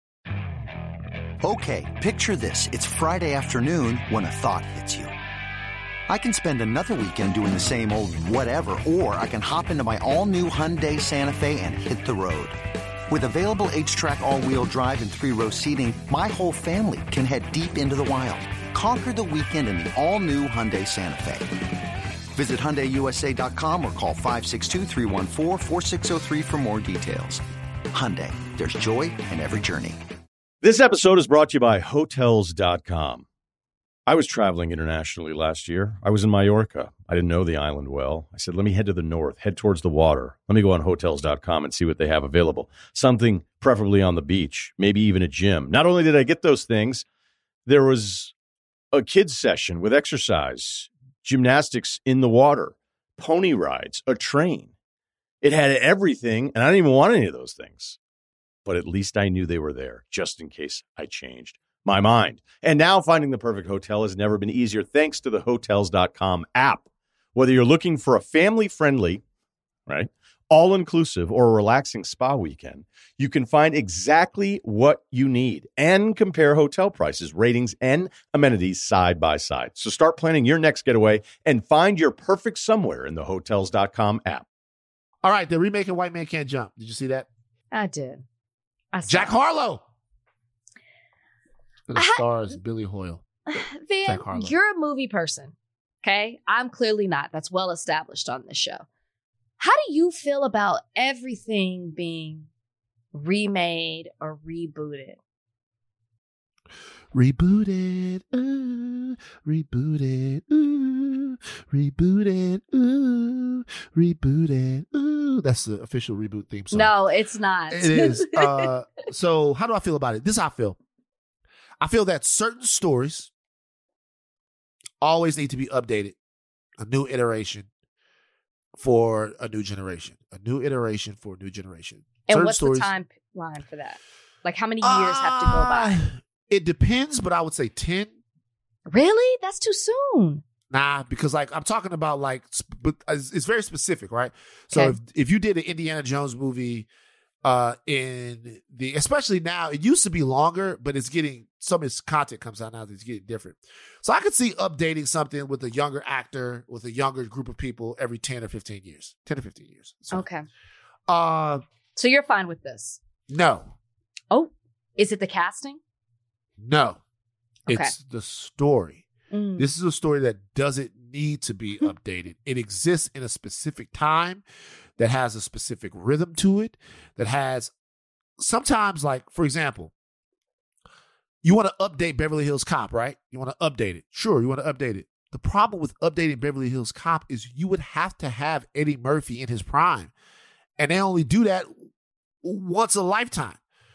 Okay, picture this. It's Friday afternoon when a thought hits you. I can spend another weekend doing the same old whatever, or I can hop into my all-new Hyundai Santa Fe and hit the road. With available H-Track all-wheel drive and 3-row seating, my whole family can head deep into the wild. Conquer the weekend in the all-new Hyundai Santa Fe. Visit HyundaiUSA.com or call 562-314-4603 for more details. Hyundai, there's joy in every journey. This episode is brought to you by Hotels.com. I was traveling internationally last year. I was in Mallorca. I didn't know the island well. I said, let me head to the north, head towards the water. Let me go on Hotels.com and see what they have available. Something preferably on the beach, maybe even a gym. Not only did I get those things, there was a kids session with exercise, gymnastics in the water, pony rides, a train. It had everything, and I didn't even want any of those things. But at least I knew they were there, just in case I changed my mind. And now finding the perfect hotel has never been easier thanks to the Hotels.com app. Whether you're looking for a family-friendly, right, all-inclusive or a relaxing spa weekend, you can find exactly what you need and compare hotel prices, ratings, and amenities side by side. So start planning your next getaway and find your perfect somewhere in the Hotels.com app. All right, they're remaking White Man Can't Jump. Did you see that? I did. I saw Jack it. Harlow. The I- stars Billy Hoyle. Van, Jack Harlow. you're a movie person. Okay. I'm clearly not. That's well established on this show. How do you feel about everything being remade or rebooted? Rebooted, rebooted, rebooted, rebooted. That's the official reboot theme song. No, it's not. It is. So how do I feel about it? This is how I feel. I feel that certain stories always need to be updated. A new iteration for a new generation. A new iteration for a new generation. And Certain what's stories- the timeline for that? Like how many years have to go by? It depends, but I would say 10. Really? That's too soon. Nah, because like I'm talking about like, but it's very specific, right? So Okay. if you did an Indiana Jones movie, in the, especially now, it used to be longer, but it's getting, some of its content comes out now that's getting different. So I could see updating something with a younger actor, with a younger group of people every 10 or 15 years. 10 or 15 years. So, Okay. So you're fine with this? no, Oh, is it the casting? no. Okay. It's the story. Mm. This is a story that doesn't need to be updated. It exists in a specific time that has a specific rhythm to it, that has sometimes, like, for example, you want to update Beverly Hills Cop, right? You want to update it. Sure, you want to update it. The problem with updating Beverly Hills Cop is you would have to have Eddie Murphy in his prime. And they only do that once a lifetime.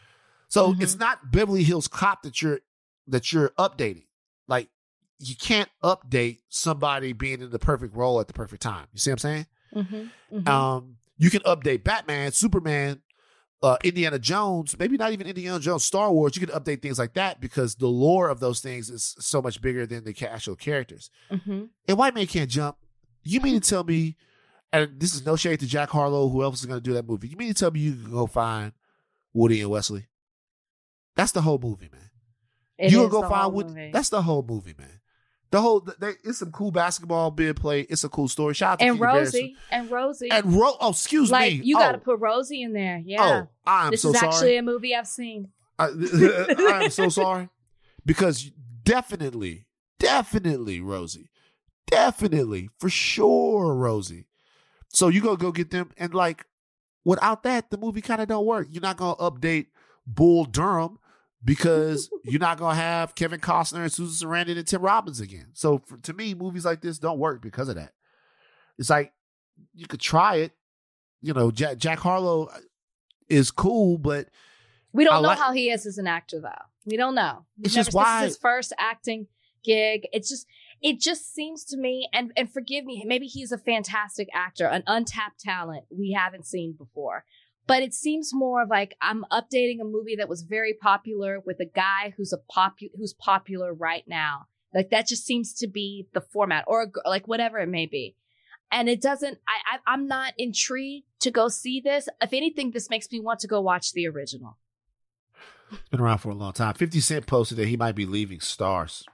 So it's not Beverly Hills Cop that you're updating. Like, you can't update somebody being in the perfect role at the perfect time. You see what I'm saying? You can update Batman, Superman, Indiana Jones, maybe not even Indiana Jones, Star Wars. You can update things like that because the lore of those things is so much bigger than the actual characters. And White Man Can't Jump. You mean to tell me, and this is no shade to Jack Harlow, who else is going to do that movie. You mean to tell me you can go find Woody and Wesley? That's the whole movie, man. You can go find Woody. That's the whole movie, man. The whole it's some cool basketball being played. It's a cool story. Shout out to and Rosie and Rosie oh, excuse like, me. You got to put Rosie in there. Yeah. Oh, I'm this so is sorry. actually a movie I've seen. I am so sorry because definitely Rosie, definitely for sure Rosie. So you go get them, and like without that, the movie kind of don't work. You're not gonna update Bull Durham. Because you're not going to have Kevin Costner and Susan Sarandon and Tim Robbins again. So to me, movies like this don't work because of that. It's like, you could try it. You know, Jack Harlow is cool, but... We don't know how he is as an actor, though. We don't know. It's just why... This is his first acting gig. It just seems to me, and forgive me, maybe he's a fantastic actor, an untapped talent we haven't seen before. But it seems more of like I'm updating a movie that was very popular with a guy who's popular right now. Like that just seems to be the format, or like whatever it may be. And it doesn't. I'm not intrigued to go see this. If anything, this makes me want to go watch the original. It's been around for a long time. 50 Cent posted that he might be leaving Stars.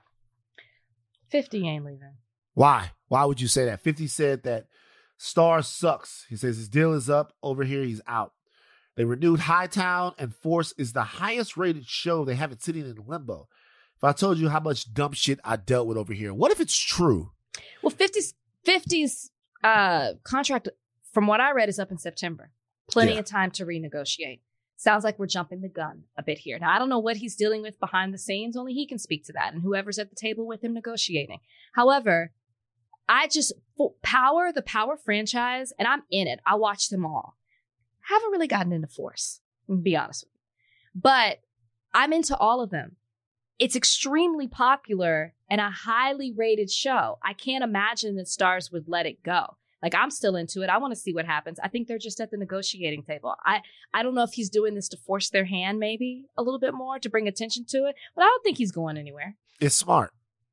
50 ain't leaving. Why? Why would you say that? 50 said that Stars sucks. He says his deal is up. Over here, he's out. They renewed Hightown, and Force is the highest rated show. They have it sitting in limbo. If I told you how much dumb shit I dealt with over here, what if it's true? Well, 50's contract, from what I read, is up in September. Plenty of time to renegotiate. Sounds like we're jumping the gun a bit here. Now, I don't know what he's dealing with behind the scenes. Only he can speak to that, and whoever's at the table with him negotiating. However, the Power franchise, and I'm in it. I watch them all. Haven't really gotten into Force, to be honest with you. But I'm into all of them. It's extremely popular and a highly rated show. I can't imagine that Stars would let it go. Like, I'm still into it. I want to see what happens. I think they're just at the negotiating table. I don't know if he's doing this to force their hand maybe a little bit more to bring attention to it, but I don't think he's going anywhere. It's smart.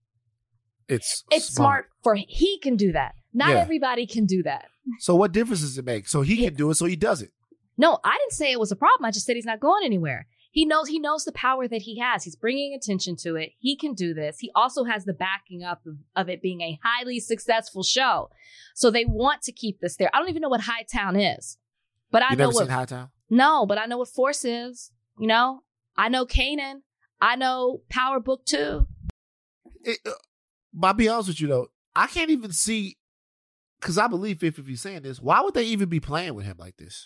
It's smart for he can do that. Not everybody can do that. So what difference does it make? So he can do it, so he does it. No, I didn't say it was a problem. I just said he's not going anywhere. He knows the power that he has. He's bringing attention to it. He can do this. He also has the backing up of it being a highly successful show. So they want to keep this there. I don't even know what Hightown is. But I know never seen Hightown? No, but I know what Force is. You know? I know Kanan. I know Power Book 2. I'll be honest with you, though. I can't even see, because I believe if he's saying this, why would they even be playing with him like this?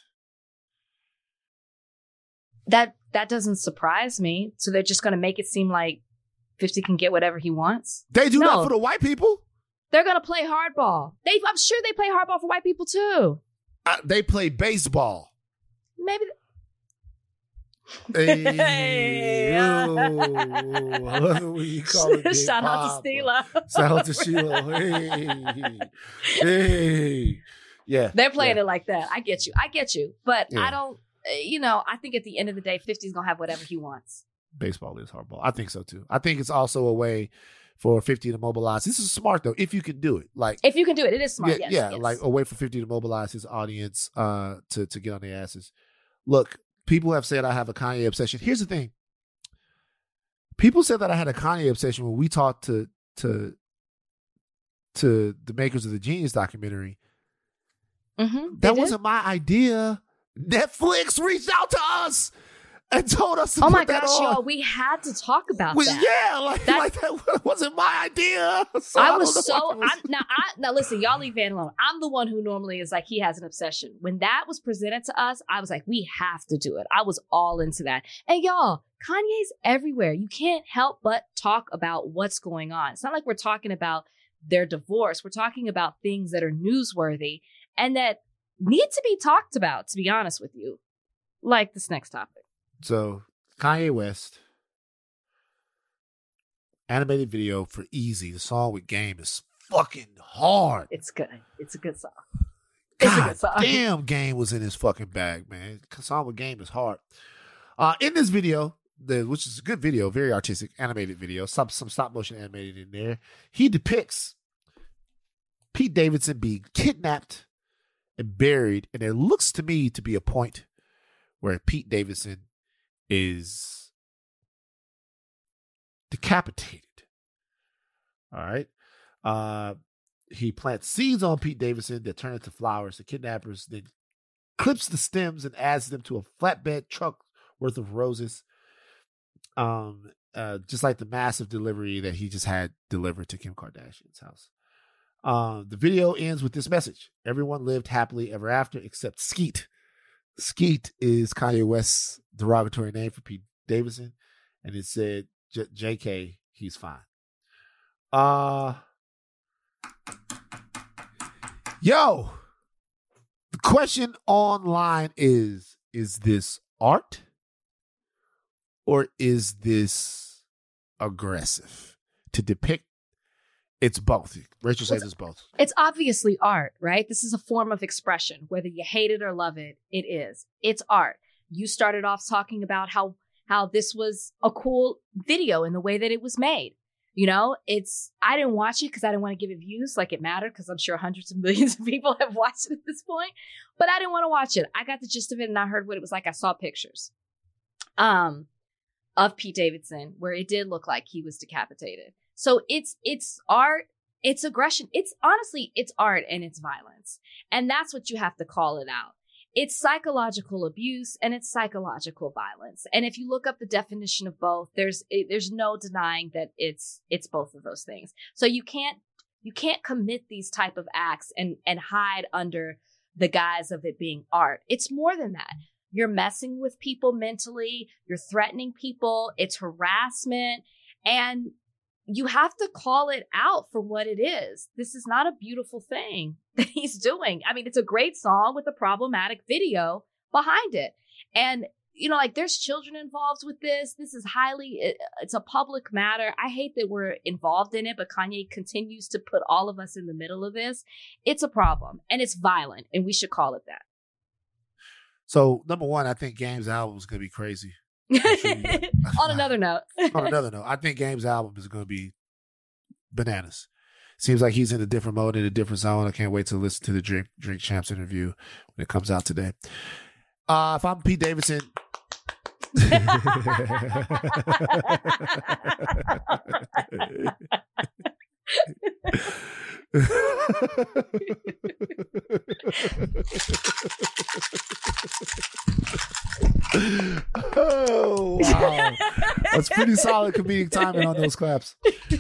That doesn't surprise me. So they're just going to make it seem like 50 can get whatever he wants. They do that for the white people? They're going to play hardball. I'm sure they play hardball for white people too. They play baseball. Maybe. Hey, I love it when you call it Shout out to Steela. Shout out to Sheila. Hey. Yeah. They're playing it like that. I get you. But I don't. I think at the end of the day, 50's going to have whatever he wants. Baseball is hardball. I think so, too. I think it's also a way for 50 to mobilize. This is smart, though, if you can do it. Like, if you can do it, it is smart, yes. Like a way for 50 to mobilize his audience to get on their asses. Look, people have said I have a Kanye obsession. Here's the thing. People said that I had a Kanye obsession when we talked to the makers of the Genius documentary. That wasn't my idea. Netflix reached out to us and told us to put that on. Y'all, we had to talk about that. Yeah, like that wasn't my idea. So now listen, y'all leave Van alone. I'm the one who normally is like, he has an obsession. When that was presented to us, I was like, we have to do it. I was all into that. And y'all, Kanye's everywhere. You can't help but talk about what's going on. It's not like we're talking about their divorce. We're talking about things that are newsworthy and that need to be talked about, to be honest with you, like this next topic. So Kanye West. Animated video for Easy. The song with Game is fucking hard. It's good. It's a good song. It's a God good song. damn, Game was in his fucking bag, man. Song with Game is hard. In this video, which is a good video, very artistic, animated video, some stop motion animated in there, he depicts Pete Davidson being kidnapped and buried, and it looks to me to be a point where Pete Davidson is decapitated. All right. He plants seeds on Pete Davidson that turn into flowers. The kidnappers then clips the stems and adds them to a flatbed truck worth of roses. Just like the massive delivery that he just had delivered to Kim Kardashian's house. The video ends with this message: everyone lived happily ever after except Skeet. Skeet is Kanye West's derogatory name for Pete Davidson, and it said, JK, he's fine. Yo, the question online is this art or is this aggressive to depict? It's both. Rachel says it's both. It's obviously art, right? This is a form of expression. Whether you hate it or love it, it is. It's art. You started off talking about how this was a cool video in the way that it was made. You know, I didn't watch it because I didn't want to give it views like it mattered, because I'm sure hundreds of millions of people have watched it at this point, but I didn't want to watch it. I got the gist of it and I heard what it was like. I saw pictures of Pete Davidson where it did look like he was decapitated. So it's art, it's aggression. It's art and it's violence. And that's what you have to call it out. It's psychological abuse and it's psychological violence. And if you look up the definition of both, there's no denying that it's both of those things. So you can't commit these type of acts and hide under the guise of it being art. It's more than that. You're messing with people mentally, you're threatening people, it's harassment, and you have to call it out for what it is. This is not a beautiful thing that he's doing. I mean, it's a great song with a problematic video behind it. And, you know, like there's children involved with this. This is it's a public matter. I hate that we're involved in it, but Kanye continues to put all of us in the middle of this. It's a problem and it's violent and we should call it that. So, number one, I think Game's album is going to be crazy. On another note, I think Game's album is going to be bananas. Seems like he's in a different mode, in a different zone. I can't wait to listen to the Drink Champs interview when it comes out today. If I'm Pete Davidson, oh wow, that's pretty solid comedic timing on those claps.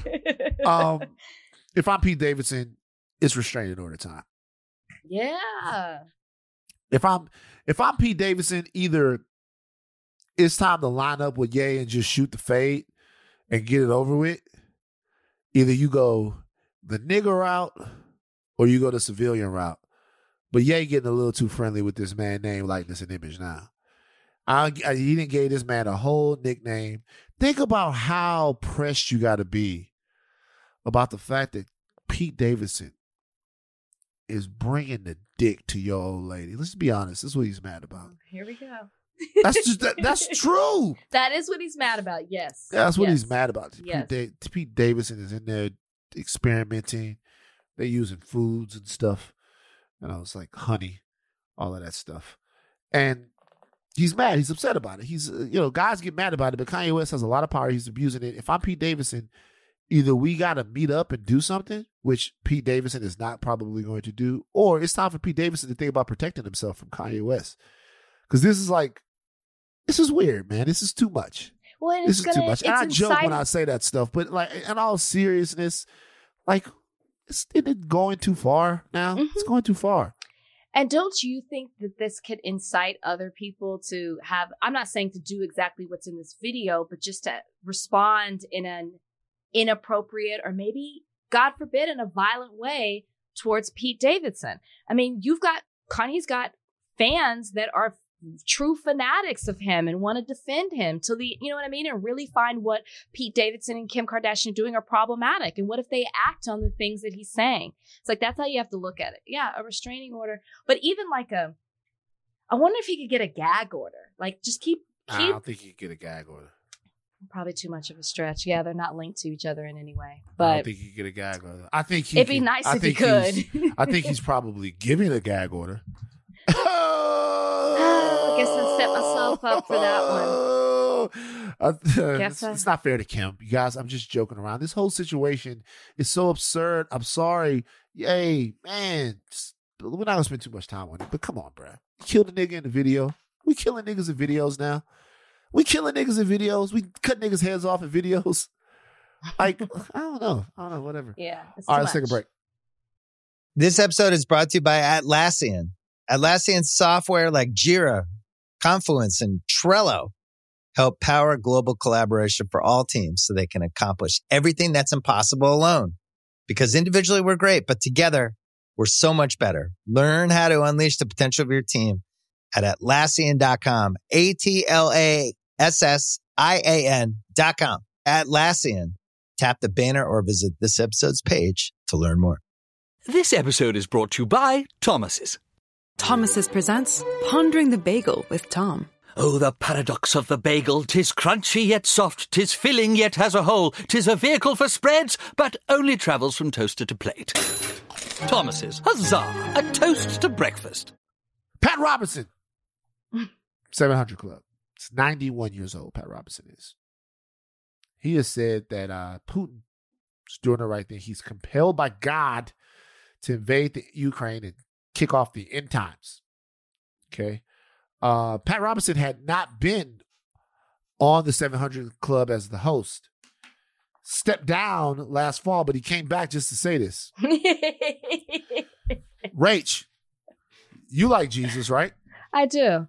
If I'm Pete Davidson, it's restraining order time. Yeah. If I'm Pete Davidson, either it's time to line up with Ye and just shoot the fade and get it over with. Either you go the nigger route or you go the civilian route. But Ye getting a little too friendly with this man name, likeness, and image now. He didn't give this man a whole nickname. Think about how pressed you got to be about the fact that Pete Davidson is bringing the dick to your old lady. Let's be honest. This is what he's mad about. Here we go. That's true. That is what he's mad about. Yes. That's what he's mad about. Yes. Pete Davidson is in there experimenting. They're using foods and stuff. You know, it's like honey, all of that stuff. And he's mad. He's upset about it. He's, guys get mad about it, but Kanye West has a lot of power. He's abusing it. If I'm Pete Davidson, either we got to meet up and do something, which Pete Davidson is not probably going to do, or it's time for Pete Davidson to think about protecting himself from Kanye West. Because this is weird, man. This is too much. Well, this is too much. And I joke when I say that stuff, but like in all seriousness, like, isn't it going too far now? Mm-hmm. It's going too far. And don't you think that this could incite other people to have, I'm not saying to do exactly what's in this video, but just to respond in an inappropriate or maybe, God forbid, in a violent way towards Pete Davidson? I mean, Kanye's got fans that are true fanatics of him and want to defend him till the, you know what I mean? And really find what Pete Davidson and Kim Kardashian are doing are problematic. And what if they act on the things that he's saying? It's like, that's how you have to look at it. Yeah, a restraining order. But even like I wonder if he could get a gag order. Like, just keep. I don't think he could get a gag order. Probably too much of a stretch. Yeah, they're not linked to each other in any way. I But don't think he could get a gag order. I think he it'd be nice if he could. I think he's probably giving a gag order. I guess I set myself up for that one. It's not fair to Kim. You guys, I'm just joking around. This whole situation is so absurd. I'm sorry. Yay, man. We're not going to spend too much time on it, but come on, bro. You killed a nigga in the video. We killing niggas in videos now. We killing niggas in videos. We cut niggas' heads off in videos. Like, I don't know, whatever. Yeah. All right, let's take a break. This episode is brought to you by Atlassian. Atlassian software like Jira, Confluence, and Trello help power global collaboration for all teams so they can accomplish everything that's impossible alone. Because individually we're great, but together we're so much better. Learn how to unleash the potential of your team at Atlassian.com. Atlassian.com. Atlassian. Tap the banner or visit this episode's page to learn more. This episode is brought to you by Thomas's. Thomas's presents Pondering the Bagel with Tom. Oh, the paradox of the bagel. 'Tis crunchy yet soft, 'tis filling yet has a hole. 'Tis a vehicle for spreads, but only travels from toaster to plate. Thomas's, huzzah, a toast to breakfast. Pat Robertson, 700 Club. It's 91 years old, Pat Robertson is. He has said that Putin is doing the right thing. He's compelled by God to invade the Ukraine and kick off the end times. Okay. Pat Robertson had not been on the 700 Club as the host. Stepped down last fall, but he came back just to say this. Rach, you like Jesus, right? I do.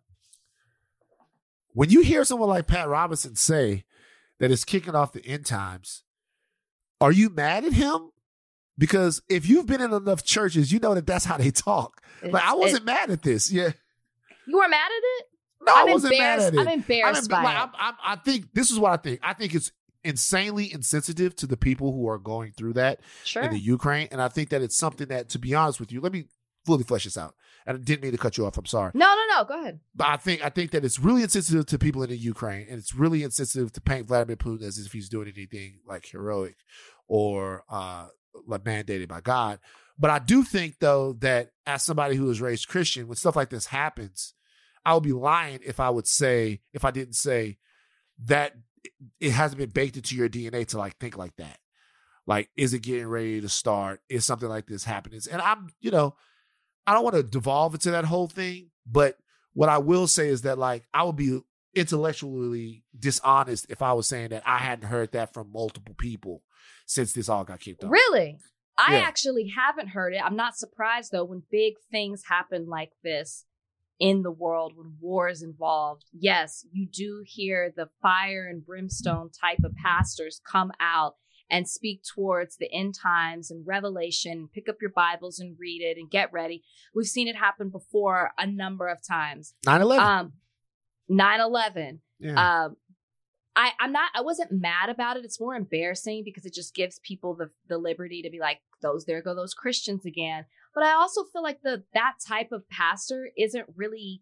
When you hear someone like Pat Robertson say that it's kicking off the end times, are you mad at him? Because if you've been in enough churches, you know that that's how they talk. I wasn't mad at this. Yeah. You were mad at it? No, I wasn't mad at it. I'm embarrassed by it. I think this is what I think. I think it's insanely insensitive to the people who are going through that in the Ukraine. And I think that it's something that, to be honest with you, let me fully flesh this out. And I didn't mean to cut you off. I'm sorry. No. Go ahead. But I think that it's really insensitive to people in the Ukraine, and it's really insensitive to paint Vladimir Putin as if he's doing anything like heroic or like mandated by God. But I do think, though, that as somebody who was raised Christian, when stuff like this happens, I would be lying if I didn't say that it hasn't been baked into your DNA to like think like that. Like, is it getting ready to start? Is something like this happening? And I don't want to devolve into that whole thing, but what I will say is that, like, I would be intellectually dishonest if I was saying that I hadn't heard that from multiple people since this all got kicked off. Really? I actually haven't heard it. I'm not surprised, though, when big things happen like this in the world, when war is involved. Yes, you do hear the fire and brimstone type of pastors come out and speak towards the end times and Revelation. Pick up your Bibles and read it and get ready. We've seen it happen before a number of times. 9/11. 9/11. Yeah. I wasn't mad about it. It's more embarrassing because it just gives people the liberty to be like, there go those Christians again. But I also feel like that type of pastor isn't really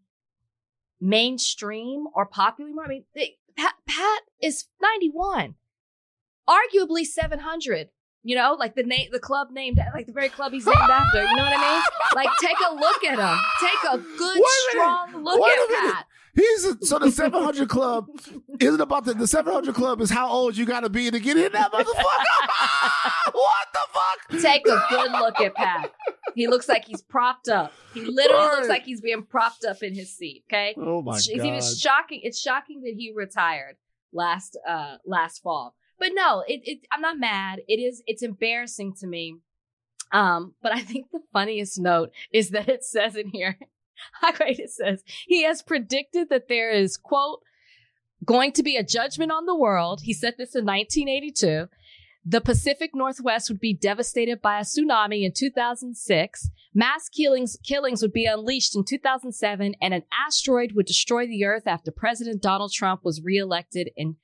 mainstream or popular anymore. I mean, Pat is 91. Arguably 700, like the club named, like the very club he's named after, you know what I mean? Like, take a look at him. Take a good, strong look at Pat. So the 700 Club isn't about the 700 Club is how old you got to be to get in that motherfucker. What the fuck? Take a good look at Pat. He looks like he's propped up. He literally looks like he's being propped up in his seat. Okay. Oh my God. It's shocking. It's shocking that he retired last fall. But no, I'm not mad. It's embarrassing to me. But I think the funniest note is that it says in here, it says, he has predicted that there is, quote, going to be a judgment on the world. He said this in 1982. The Pacific Northwest would be devastated by a tsunami in 2006. Mass killings would be unleashed in 2007, and an asteroid would destroy the Earth after President Donald Trump was reelected in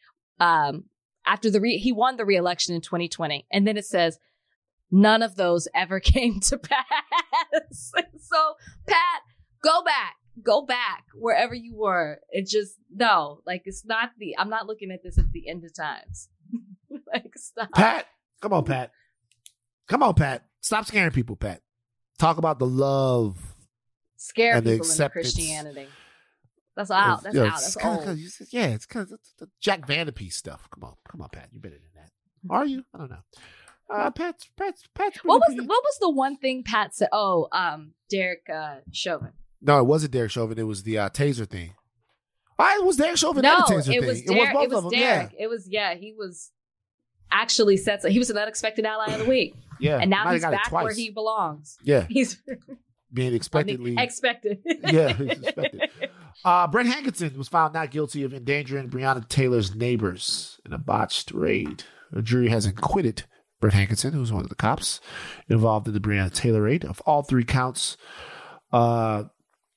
he won the reelection in 2020. And then it says none of those ever came to pass. So, Pat, go back wherever you were. It just it's not I'm not looking at this as the end of times. Like, stop. Pat, come on, Pat. Stop scaring people, Pat. Talk about the love. Scare and the people into acceptance. Christianity. That's out. That's out. That's old. It's kind of the Jack Vanderpees stuff. Come on, Pat. You're better than that. Are you? I don't know. Pat's What was the one thing Pat said? Oh, Derek Chauvin. No, it wasn't Derek Chauvin. It was the taser thing. It was Derek Chauvin. No, and the taser it was thing. Derek. It was both It was of them. Derek. Yeah. It was he was actually said so. He was an unexpected ally of the week. Yeah. And now Might have he's got it back where twice. he belongs. Yeah. He's Being expectedly. expected. Yeah, he's expected. Brett Hankinson was found not guilty of endangering Breonna Taylor's neighbors in a botched raid. A jury has acquitted Brett Hankinson, who was one of the cops involved in the Breonna Taylor raid, of all 3 counts of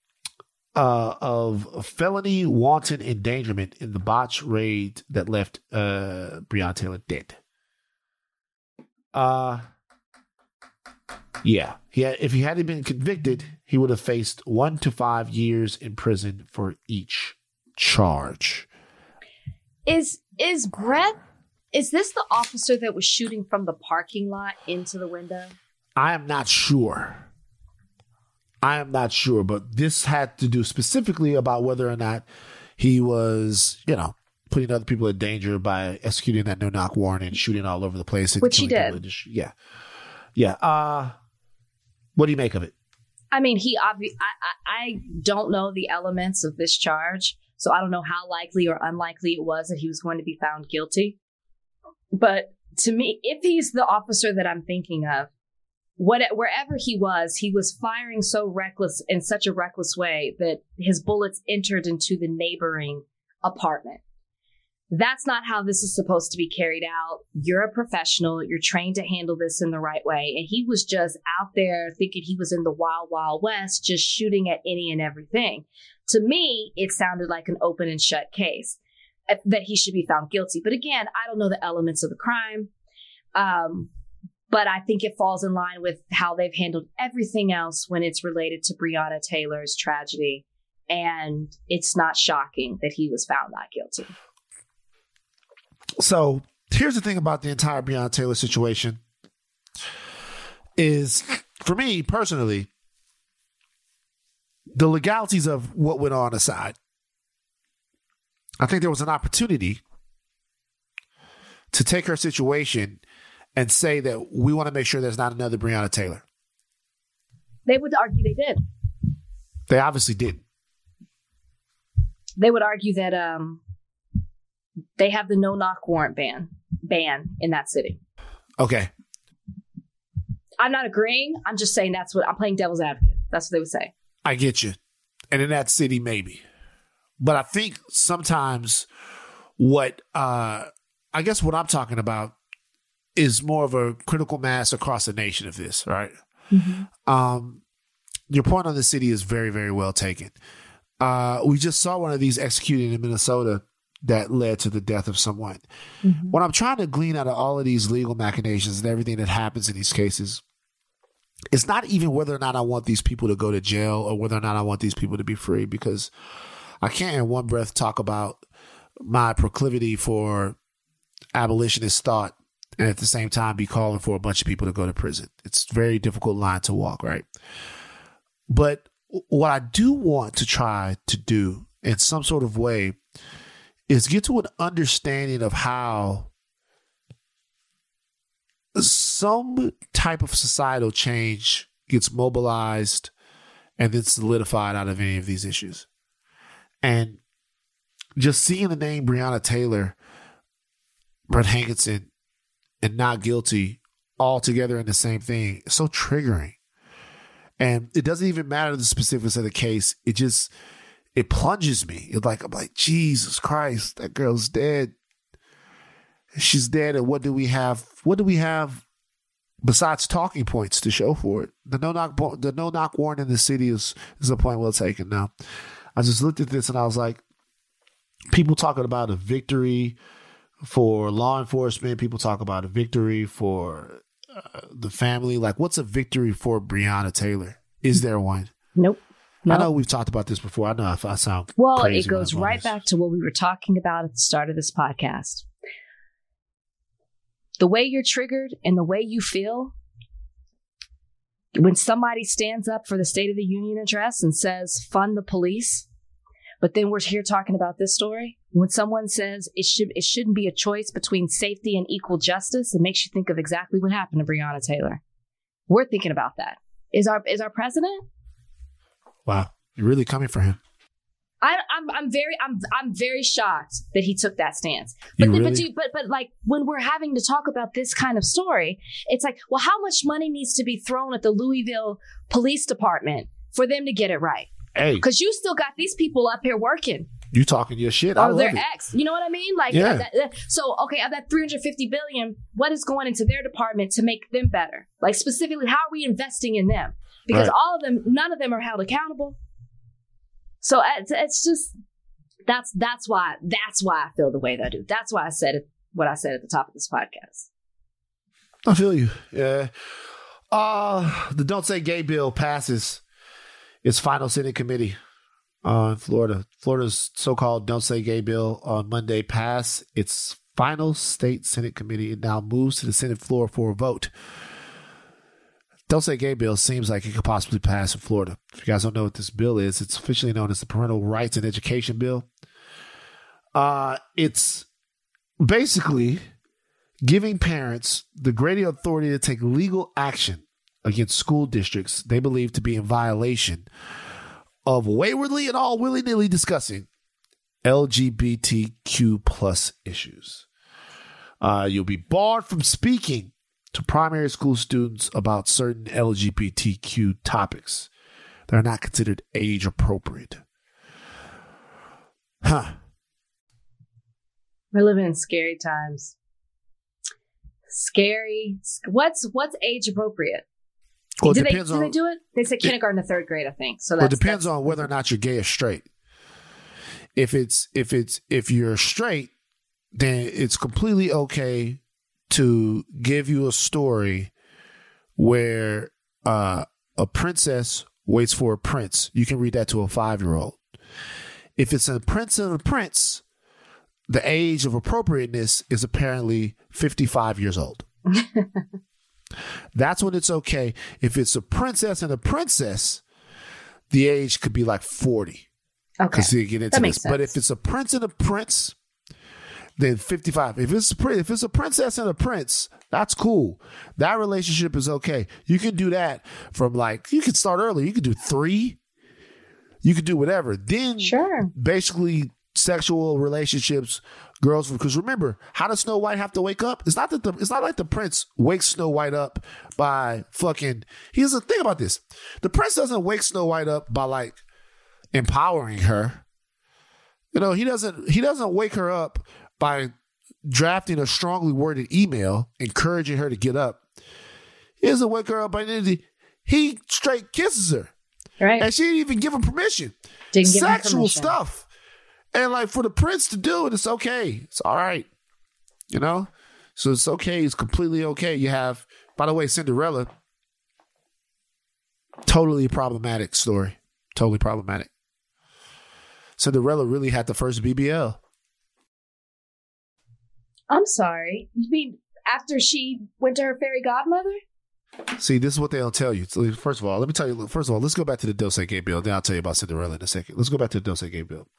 felony wanton endangerment in the botched raid that left Breonna Taylor dead. Yeah. If he hadn't been convicted, he would have faced 1 to 5 years in prison for each charge. Is Brett? Is this the officer that was shooting from the parking lot into the window? I am not sure, but this had to do specifically about whether or not he was, putting other people in danger by executing that no-knock warrant and shooting all over the place. Which he did. Yeah. Yeah. What do you make of it? I mean, I don't know the elements of this charge, so I don't know how likely or unlikely it was that he was going to be found guilty. But to me, if he's the officer that I'm thinking of, wherever he was firing in such a reckless way that his bullets entered into the neighboring apartment. That's not how this is supposed to be carried out. You're a professional. You're trained to handle this in the right way. And he was just out there thinking he was in the wild, wild west, just shooting at any and everything. To me, it sounded like an open and shut case that he should be found guilty. But again, I don't know the elements of the crime. But I think it falls in line with how they've handled everything else when it's related to Breonna Taylor's tragedy. And it's not shocking that he was found not guilty. So here's the thing about the entire Breonna Taylor situation is, for me personally, the legalities of what went on aside, I think there was an opportunity to take her situation and say that we want to make sure there's not another Breonna Taylor. They would argue they did. They obviously did. They would argue that they have the no-knock warrant ban in that city. Okay. I'm not agreeing. I'm just saying I'm playing devil's advocate. That's what they would say. I get you. And in that city, maybe. But I think sometimes what I'm talking about is more of a critical mass across the nation of this, right? Mm-hmm. Your point on the city is very, very well taken. We just saw one of these executed in Minnesota that led to the death of someone. Mm-hmm. What I'm trying to glean out of all of these legal machinations and everything that happens in these cases, it's not even whether or not I want these people to go to jail or whether or not I want these people to be free, because I can't in one breath talk about my proclivity for abolitionist thought and at the same time be calling for a bunch of people to go to prison. It's a very difficult line to walk, right? But what I do want to try to do in some sort of way is get to an understanding of how some type of societal change gets mobilized and then solidified out of any of these issues. And just seeing the name Breonna Taylor, Brett Hankinson, and not guilty all together in the same thing is so triggering. And it doesn't even matter the specifics of the case. It plunges me. I'm like, Jesus Christ, that girl's dead. She's dead, and what do we have? What do we have besides talking points to show for it? The no knock warrant in the city is a point well taken. Now, I just looked at this and I was like, people talking about a victory for law enforcement. People talk about a victory for the family. Like, what's a victory for Breonna Taylor? Is there one? Nope. I know we've talked about this before. I know if I sound well, crazy it goes right back to what we were talking about at the start of this podcast. The way you're triggered and the way you feel when somebody stands up for the State of the Union address and says, fund the police, but then we're here talking about this story. When someone says it shouldn't be a choice between safety and equal justice, it makes you think of exactly what happened to Breonna Taylor. We're thinking about that. Is our president? Wow, you're really coming for him. I'm very shocked that he took that stance. But like when we're having to talk about this kind of story, it's like, well, how much money needs to be thrown at the Louisville Police Department for them to get it right? Hey, because you still got these people up here working. You talking your shit? I love their it. ex, you know what I mean? Like, yeah. So okay, of that $350 billion, what is going into their department to make them better? Like specifically, how are we investing in them? Because all of them, none of them are held accountable. So it's just that's why I feel the way that I do. That's why I said it, what I said at the top of this podcast. I feel you. Yeah. The Don't Say Gay bill passes its final Senate committee in Florida. Florida's so-called Don't Say Gay bill on Monday passed its final state Senate committee. It now moves to the Senate floor for a vote. Don't Say Gay bill seems like it could possibly pass in Florida. If you guys don't know what this bill is, it's officially known as the Parental Rights and Education Bill. It's basically giving parents the greater authority to take legal action against school districts they believe to be in violation of waywardly and all willy-nilly discussing LGBTQ plus issues. You'll be barred from speaking to primary school students about certain LGBTQ topics that are not considered age appropriate. We're living in scary times. Scary. What's age appropriate? Well, do they do it? They say kindergarten to third grade, I think. So it depends on whether or not you're gay or straight. If you're straight, then it's completely okay to give you a story where a princess waits for a prince. You can read that to a 5-year-old. If it's a prince and a prince, the age of appropriateness is apparently 55 years old. That's when it's okay. If it's a princess and a princess, the age could be like 40. Okay. Because you get into that this. Makes sense. But if it's a prince and a prince, then 55. If it's a princess and a prince, that's cool. That relationship is okay. You can do that from you can start early. You can do 3. You can do whatever. Then basically sexual relationships, girls, because remember, how does Snow White have to wake up? It's not like the prince wakes Snow White up by fucking. Here's the thing about this: the prince doesn't wake Snow White up by empowering her. You know, he doesn't wake her up by drafting a strongly worded email encouraging her to get up. He doesn't wake her up by anything. He straight kisses her. Right. And she didn't even give him permission. Didn't give him Sexual permission. stuff. And for the prince to do it, it's okay. It's all right. You know? So it's okay. It's completely okay. You have, by the way, Cinderella. Totally problematic story. Totally problematic. Cinderella really had the first BBL. I'm sorry. You mean after she went to her fairy godmother? See, this is what they'll tell you. So first of all, let me tell you. First of all, let's go back to the Don't Say Gay bill. Then I'll tell you about Cinderella in a second. Let's go back to the Don't Say Gay bill.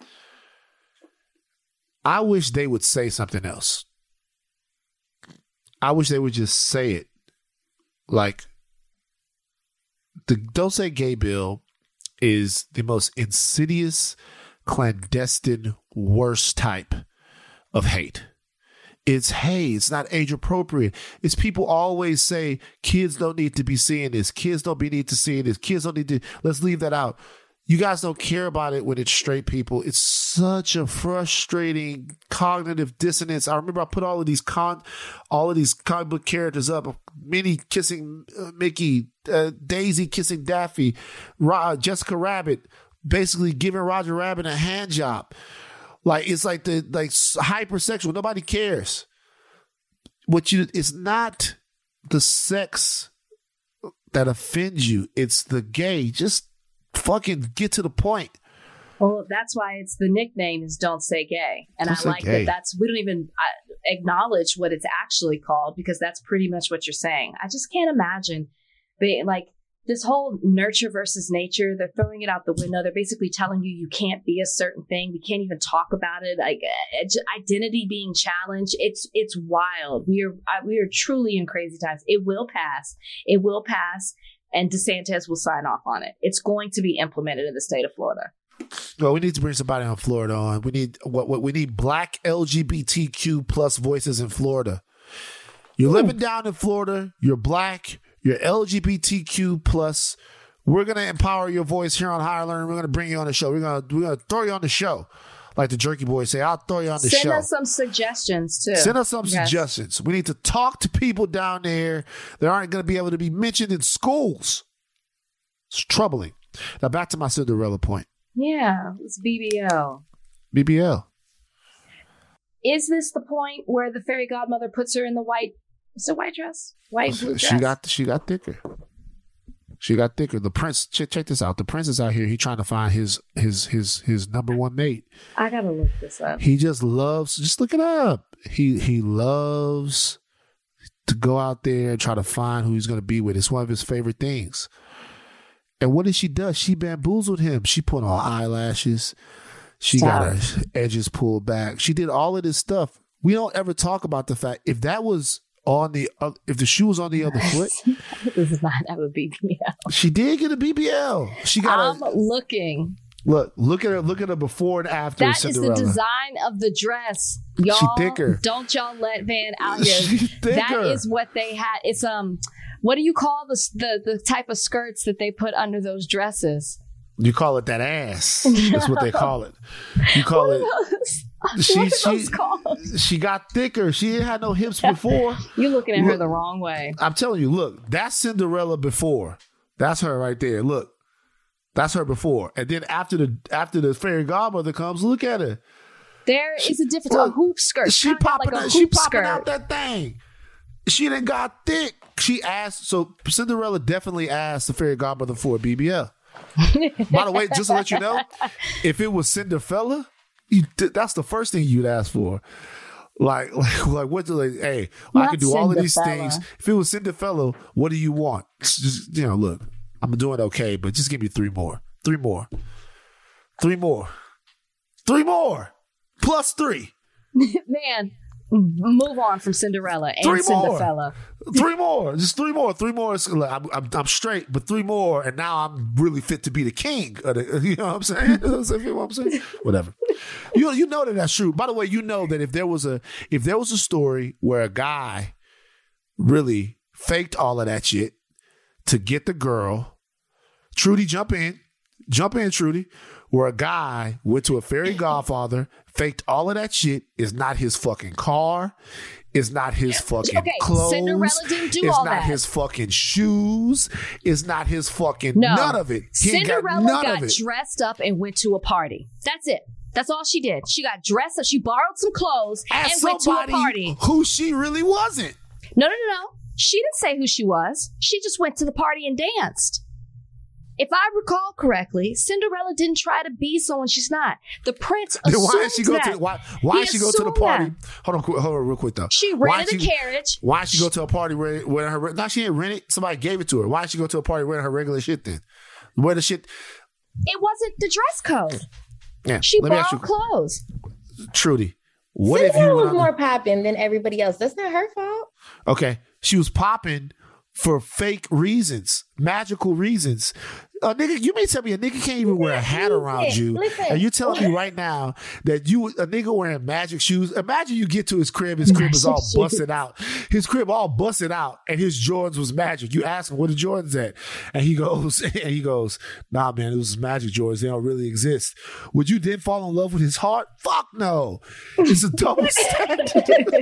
I wish they would say something else. I wish they would just say it. Like, the Don't Say Gay bill is the most insidious, clandestine, worst type of hate. It's hate. It's not age appropriate. It's people always say kids don't need to be seeing this. Kids don't need to see this. Kids don't need to. Let's leave that out. You guys don't care about it when it's straight people. It's such a frustrating cognitive dissonance. I remember I put all of these comic book characters up. Minnie kissing Mickey, Daisy kissing Daffy, Jessica Rabbit basically giving Roger Rabbit a hand job. Like it's like hypersexual. Nobody cares. It's not the sex that offends you. It's the gay. Just fucking get to the point. Well, that's why it's the nickname is Don't Say Gay. And I like that we don't even acknowledge what it's actually called, because that's pretty much what you're saying. I just can't imagine like this whole nurture versus nature. They're throwing it out the window. They're basically telling you can't be a certain thing. We can't even talk about it. Like identity being challenged. It's wild. We are truly in crazy times. It will pass. It will pass. And DeSantis will sign off on it. It's going to be implemented in the state of Florida. Well, we need to bring somebody on Florida on. We need we need Black LGBTQ plus voices in Florida. You're living down in Florida. You're Black. You're LGBTQ plus. We're gonna empower your voice here on Higher Learning. We're gonna bring you on the show. We're gonna throw you on the show, like the Jerky Boys say. I'll throw you on the show. Send us some suggestions too. Send us some suggestions. We need to talk to people down there that aren't going to be able to be mentioned in schools. It's troubling. Now back to my Cinderella point. Yeah, it's BBL. BBL. Is this the point where the fairy godmother puts her in the white? Is it white dress? White blue dress? She got thicker. She got thicker. The prince. Check this out. The prince is out here. He's trying to find his number one mate. I gotta look this up. He just loves. Just look it up. He loves to go out there and try to find who he's going to be with. It's one of his favorite things. And what did she do? She bamboozled him. She put on eyelashes. She got her edges pulled back. She did all of this stuff. We don't ever talk about the fact if that was on the if the shoe was on the other foot. This is not have a BBL. She did get a BBL. She got. I'm looking. Look at her. Look at her before and after. That Cinderella. is the design of the dress, y'all. She thicker. Don't y'all let Van out here. She's thicker. That is what they had. It's what do you call the type of skirts that they put under those dresses? You call it that ass. That's what they call it. You call it. She got thicker. She didn't have no hips before. You're looking at her the wrong way. I'm telling you, look, that's Cinderella before. That's her right there. Look, that's her before. And then after the fairy godmother comes, look at her. There is a difference. A hoop skirt. She popping out that thing. She done got thick. She asked. So Cinderella definitely asked the fairy godmother for a BBL. By the way, just to let you know, if it was Cinderfella, that's the first thing you'd ask for. Like what? Hey, I can do all of these things. If it was Cinderfella, what do you want? Just look, I'm doing okay, but just give me 3 more. 3 more. 3 more. 3 more. Plus 3. Man, move on from Cinderella and 3 more. Cinderfella. 3 more. Just 3 more. 3 more. I'm straight, but 3 more, and now I'm really fit to be the king. You know what I'm saying? You know what I'm saying? Whatever. You know that's true. By the way, you know that if there was a story where a guy really faked all of that shit to get the girl, Trudy, jump in, Trudy. Where a guy went to a fairy godfather, faked all of that shit, is not his fucking car, is not his fucking clothes, Cinderella didn't do all that. It's not his fucking shoes, it's not his fucking none of it. Cinderella got dressed up and went to a party. That's it. That's all she did. She got dressed up. She borrowed some clothes and went to a party. Who she really wasn't. No. She didn't say who she was. She just went to the party and danced. If I recall correctly, Cinderella didn't try to be someone she's not. The prince assumed why did she go that. Why did she go to the party? That. Hold on, real quick though. She rented a carriage. Why did she go to a party where her? No, she didn't rent it. Somebody gave it to her. Why did she go to a party wearing her regular shit then? Wear the shit. It wasn't the dress code. Yeah, she borrowed clothes. Trudy, what Cinderella if you was more popping than everybody else? That's not her fault. Okay, she was popping for fake reasons, magical reasons. A nigga, you may tell me a nigga can't even wear a hat around you, and you're telling me right now that a nigga wearing magic shoes. Imagine you get to his crib is all busted out. His crib all busted out, and his Jordans was magic. You ask him, where the Jordans at? And he goes, nah, man, it was magic Jordans. They don't really exist. Would you then fall in love with his heart? Fuck no. It's a double standard.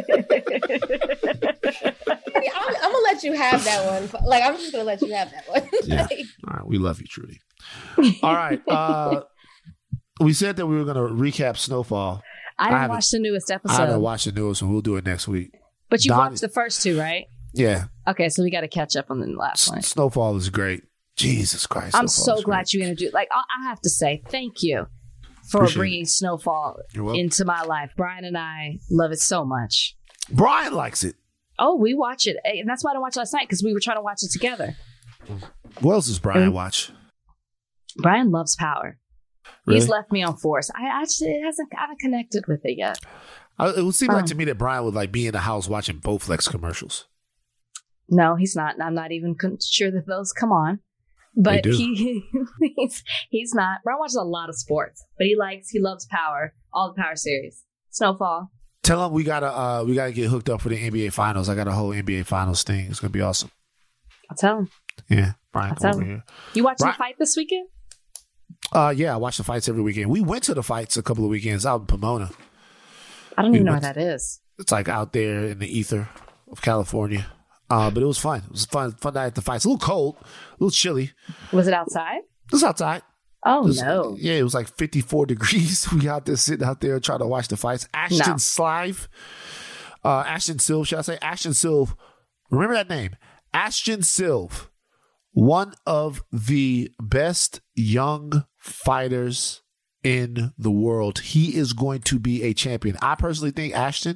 I'm gonna let you have that one. Like, I'm just gonna let you have that one. Yeah. All right, we love you, Trudy. All right, we said that we were gonna recap Snowfall. I didn't watch the newest episode. I haven't watched the newest one. We'll do it next week. But you watched the first two, right? Yeah. Okay, so we got to catch up on the last one. Snowfall is great. Jesus Christ! I'm so glad you introduced. Like, I have to say thank you for bringing Snowfall into my life. Brian and I love it so much. Brian likes it. Oh, we watch it. And that's why I didn't watch last night, because we were trying to watch it together. What else does Brian watch? Brian loves Power. Really? He's left me on Force. I haven't connected with it yet. It would seem like to me that Brian would like be in the house watching Bowflex commercials. No, he's not. I'm not even sure that those come on. But he's not. Brian watches a lot of sports, but he loves Power, all the Power series. Snowfall. Tell him we gotta get hooked up for the NBA Finals. I got a whole NBA Finals thing. It's gonna be awesome. I'll tell him. Yeah, Brian, come over here. You watching the fight this weekend? Yeah, I watch the fights every weekend. We went to the fights a couple of weekends out in Pomona. I don't even know where that is. It's like out there in the ether of California. But it was fun. It was fun night at the fights. A little cold, a little chilly. Was it outside? It was outside. Oh, no. Yeah, it was like 54 degrees. We out there sitting out there trying to watch the fights. Ashton Silve. Ashton Silve, should I say? Ashton Silve. Remember that name. Ashton Silve. One of the best young fighters in the world. He is going to be a champion. I personally think Ashton,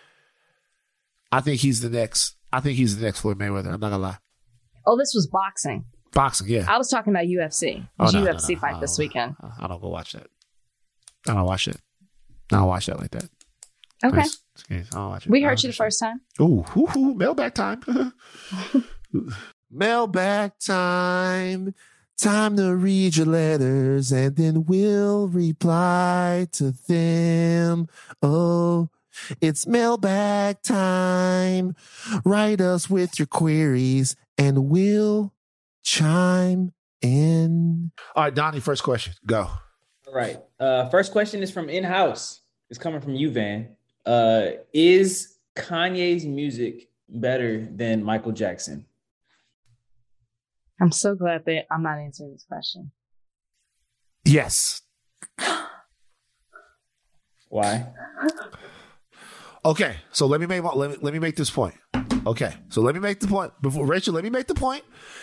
I think he's the next Floyd Mayweather. I'm not gonna lie. Oh, this was boxing. Boxing, yeah. I was talking about UFC. UFC fight this weekend. I don't go watch that. I don't watch it. I don't watch that like that. Okay. I don't watch it. We heard you the first time. Ooh, mailbag time. Mailbag time. Time to read your letters and then we'll reply to them. Oh, it's mailbag time. Write us with your queries and we'll chime in. All right, Donnie, first question. Go. All right. First question is from In-House. It's coming from you, Van. Is Kanye's music better than Michael Jackson? I'm so glad that I'm not answering this question. Yes. Why? Okay, so let me make this point. Okay, so let me make the point. Before Rachel, let me make the point.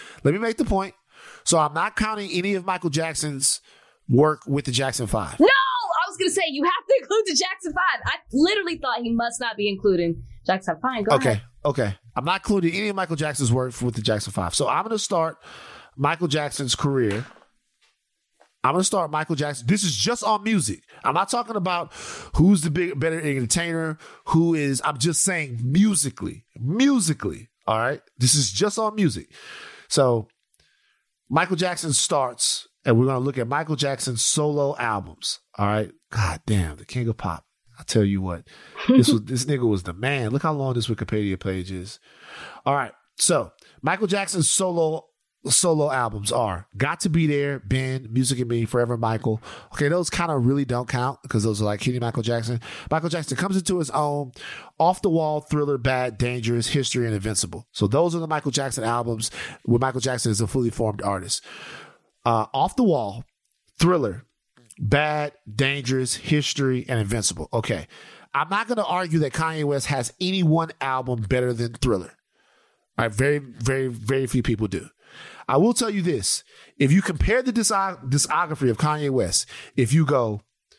So I'm not counting any of Michael Jackson's work with the Jackson 5. No, I was going to say you have to include the Jackson 5. I literally thought he must not be including Jackson 5. Go ahead. Okay. I'm not including any of Michael Jackson's work with the Jackson 5. So I'm going to start Michael Jackson's career. I'm going to start Michael Jackson. This is just on music. I'm not talking about who's the better entertainer, I'm just saying musically. All right. This is just on music. So Michael Jackson starts, and we're going to look at Michael Jackson's solo albums. All right. God damn, the king of pop. I tell you what, this nigga was the man. Look how long this Wikipedia page is. All right. So Michael Jackson's solo albums are Got to Be There, Ben, Music and Me, Forever Michael. Okay, those kind of really don't count because those are like Kitty Michael Jackson. Michael Jackson comes into his own, Off the Wall, Thriller, Bad, Dangerous, History, and Invincible. So those are the Michael Jackson albums where Michael Jackson is a fully formed artist. Off the Wall, Thriller, Bad, Dangerous, History, and Invincible. Okay, I'm not going to argue that Kanye West has any one album better than Thriller. All right, very, very, very few people do. I will tell you this. If you compare the discography of Kanye West, if you go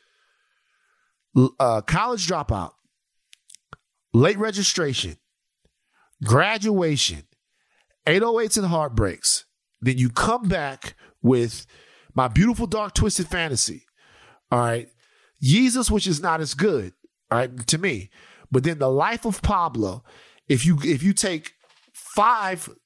College Dropout, Late Registration, Graduation, 808s and Heartbreaks, then you come back with My Beautiful Dark Twisted Fantasy, all right, Yeezus, which is not as good, all right, to me, but then The Life of Pablo, if you take 5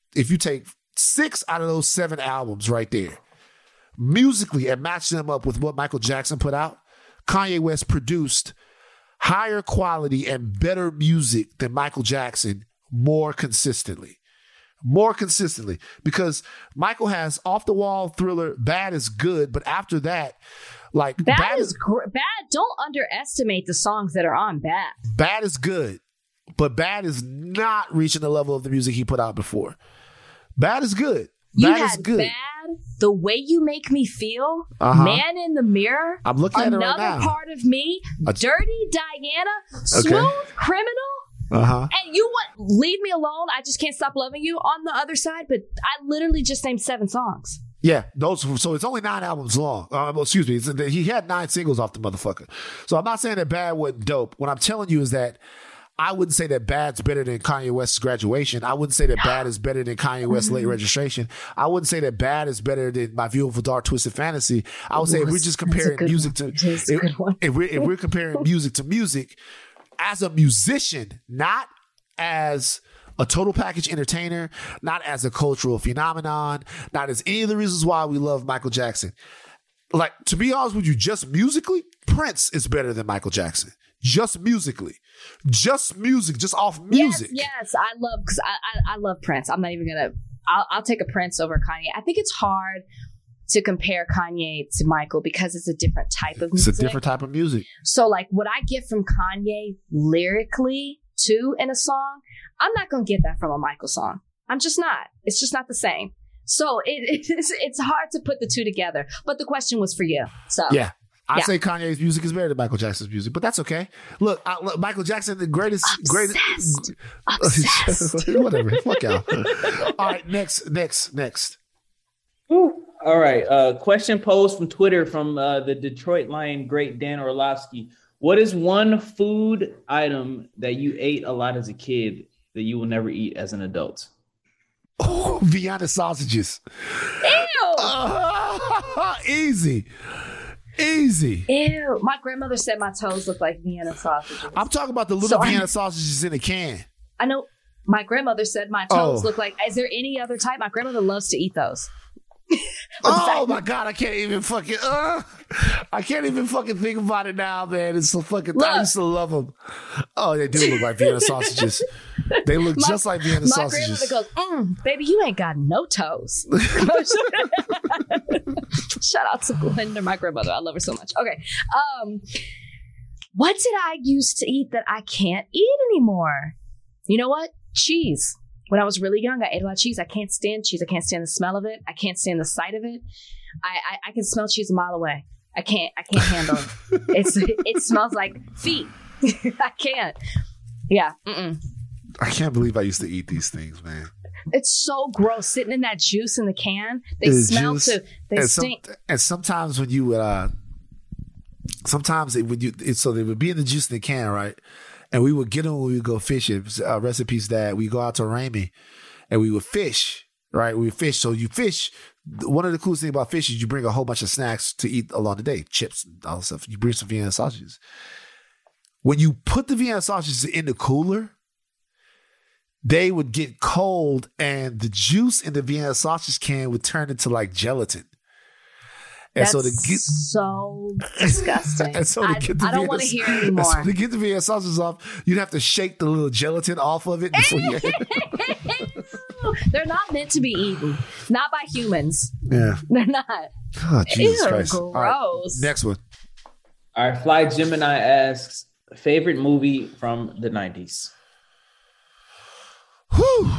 if you take 6 out of those 7 albums right there, musically, and match them up with what Michael Jackson put out, Kanye West produced higher quality and better music than Michael Jackson more consistently. More consistently. Because Michael has Off the Wall, Thriller, Bad is good, but after that, like Bad is bad. Don't underestimate the songs that are on Bad. Bad is good, but Bad is not reaching the level of the music he put out before. Bad is good. Bad is good. Bad, The Way You Make Me Feel, Man in the Mirror, I'm looking at it right now. Another Part of Me, Dirty Diana, Smooth Criminal. And you want Leave Me Alone, I Just Can't Stop Loving You on the other side, but I literally just named 7 songs. Yeah, those. So it's only 9 albums long. Excuse me. He had 9 singles off the motherfucker. So I'm not saying that Bad wasn't dope. What I'm telling you is that I wouldn't say that Bad's better than Kanye West's Graduation. I wouldn't say that Bad is better than Kanye West's Late Registration. I wouldn't say that Bad is better than My Beautiful Dark Twisted Fantasy. I would say if we're just comparing music to if we're comparing music to music, as a musician, not as a total package entertainer, not as a cultural phenomenon, not as any of the reasons why we love Michael Jackson. Like, to be honest with you, just musically, Prince is better than Michael Jackson. Just musically. Just music, just off music. Yes, I love Prince. I'm not even gonna, I'll take a Prince over Kanye. I think it's hard to compare Kanye to Michael because it's a different type of music. It's a different type of music. So like what I get from Kanye lyrically too in a song, I'm not going to get that from a Michael song. I'm just not. It's just not the same. So it's hard to put the two together. But the question was for you. So yeah. I say Kanye's music is better than Michael Jackson's music, but that's okay. Look, Michael Jackson, the greatest. Obsessed. Whatever. Fuck y'all. All right, next. Ooh. All right. Question posed from Twitter from the Detroit Lion great Dan Orlovsky. What is one food item that you ate a lot as a kid that you will never eat as an adult? Oh, Vienna sausages. Ew. Easy. Ew. My grandmother said my toes look like Vienna sausages. I'm talking about the little Vienna sausages in a can. I know. My grandmother said my toes look like. Is there any other type? My grandmother loves to eat those. Oh my God, I can't even fucking think about it now, man. It's so fucking, I used to love them. Oh, they do look like Vienna sausages. They look just like Vienna sausages. My grandmother goes, baby, you ain't got no toes. Shout out to Glenda, my grandmother. I love her so much. Okay. What did I used to eat that I can't eat anymore? You know what? Cheese. When I was really young, I ate a lot of cheese. I can't stand cheese. I can't stand the smell of it. I can't stand the sight of it. I can smell cheese a mile away. I can't handle it. It smells like feet. I can't. Yeah. I can't believe I used to eat these things, man. It's so gross. Sitting in that juice in the can. They smell too. They stink. And sometimes when you, so they would be in the juice in the can, right? And we would get them when we would go fishing. Rest in peace, Dad. We go out to Ramey and we would fish, right? We would fish. So you fish. One of the coolest things about fish is you bring a whole bunch of snacks to eat along the day. Chips and all that stuff. You bring some Vienna sausages. When you put the Vienna sausages in the cooler, they would get cold and the juice in the Vienna sausage can would turn into like gelatin. And That's so disgusting. And so I don't want to hear anymore. So to get the Vienna sausages off, you'd have to shake the little gelatin off of it before you. They're not meant to be eaten. Not by humans. Yeah. They're not. Oh, Jesus Christ. Gross. Right, next one. All right. Fly Gemini asks, favorite movie from the 90s? Whew.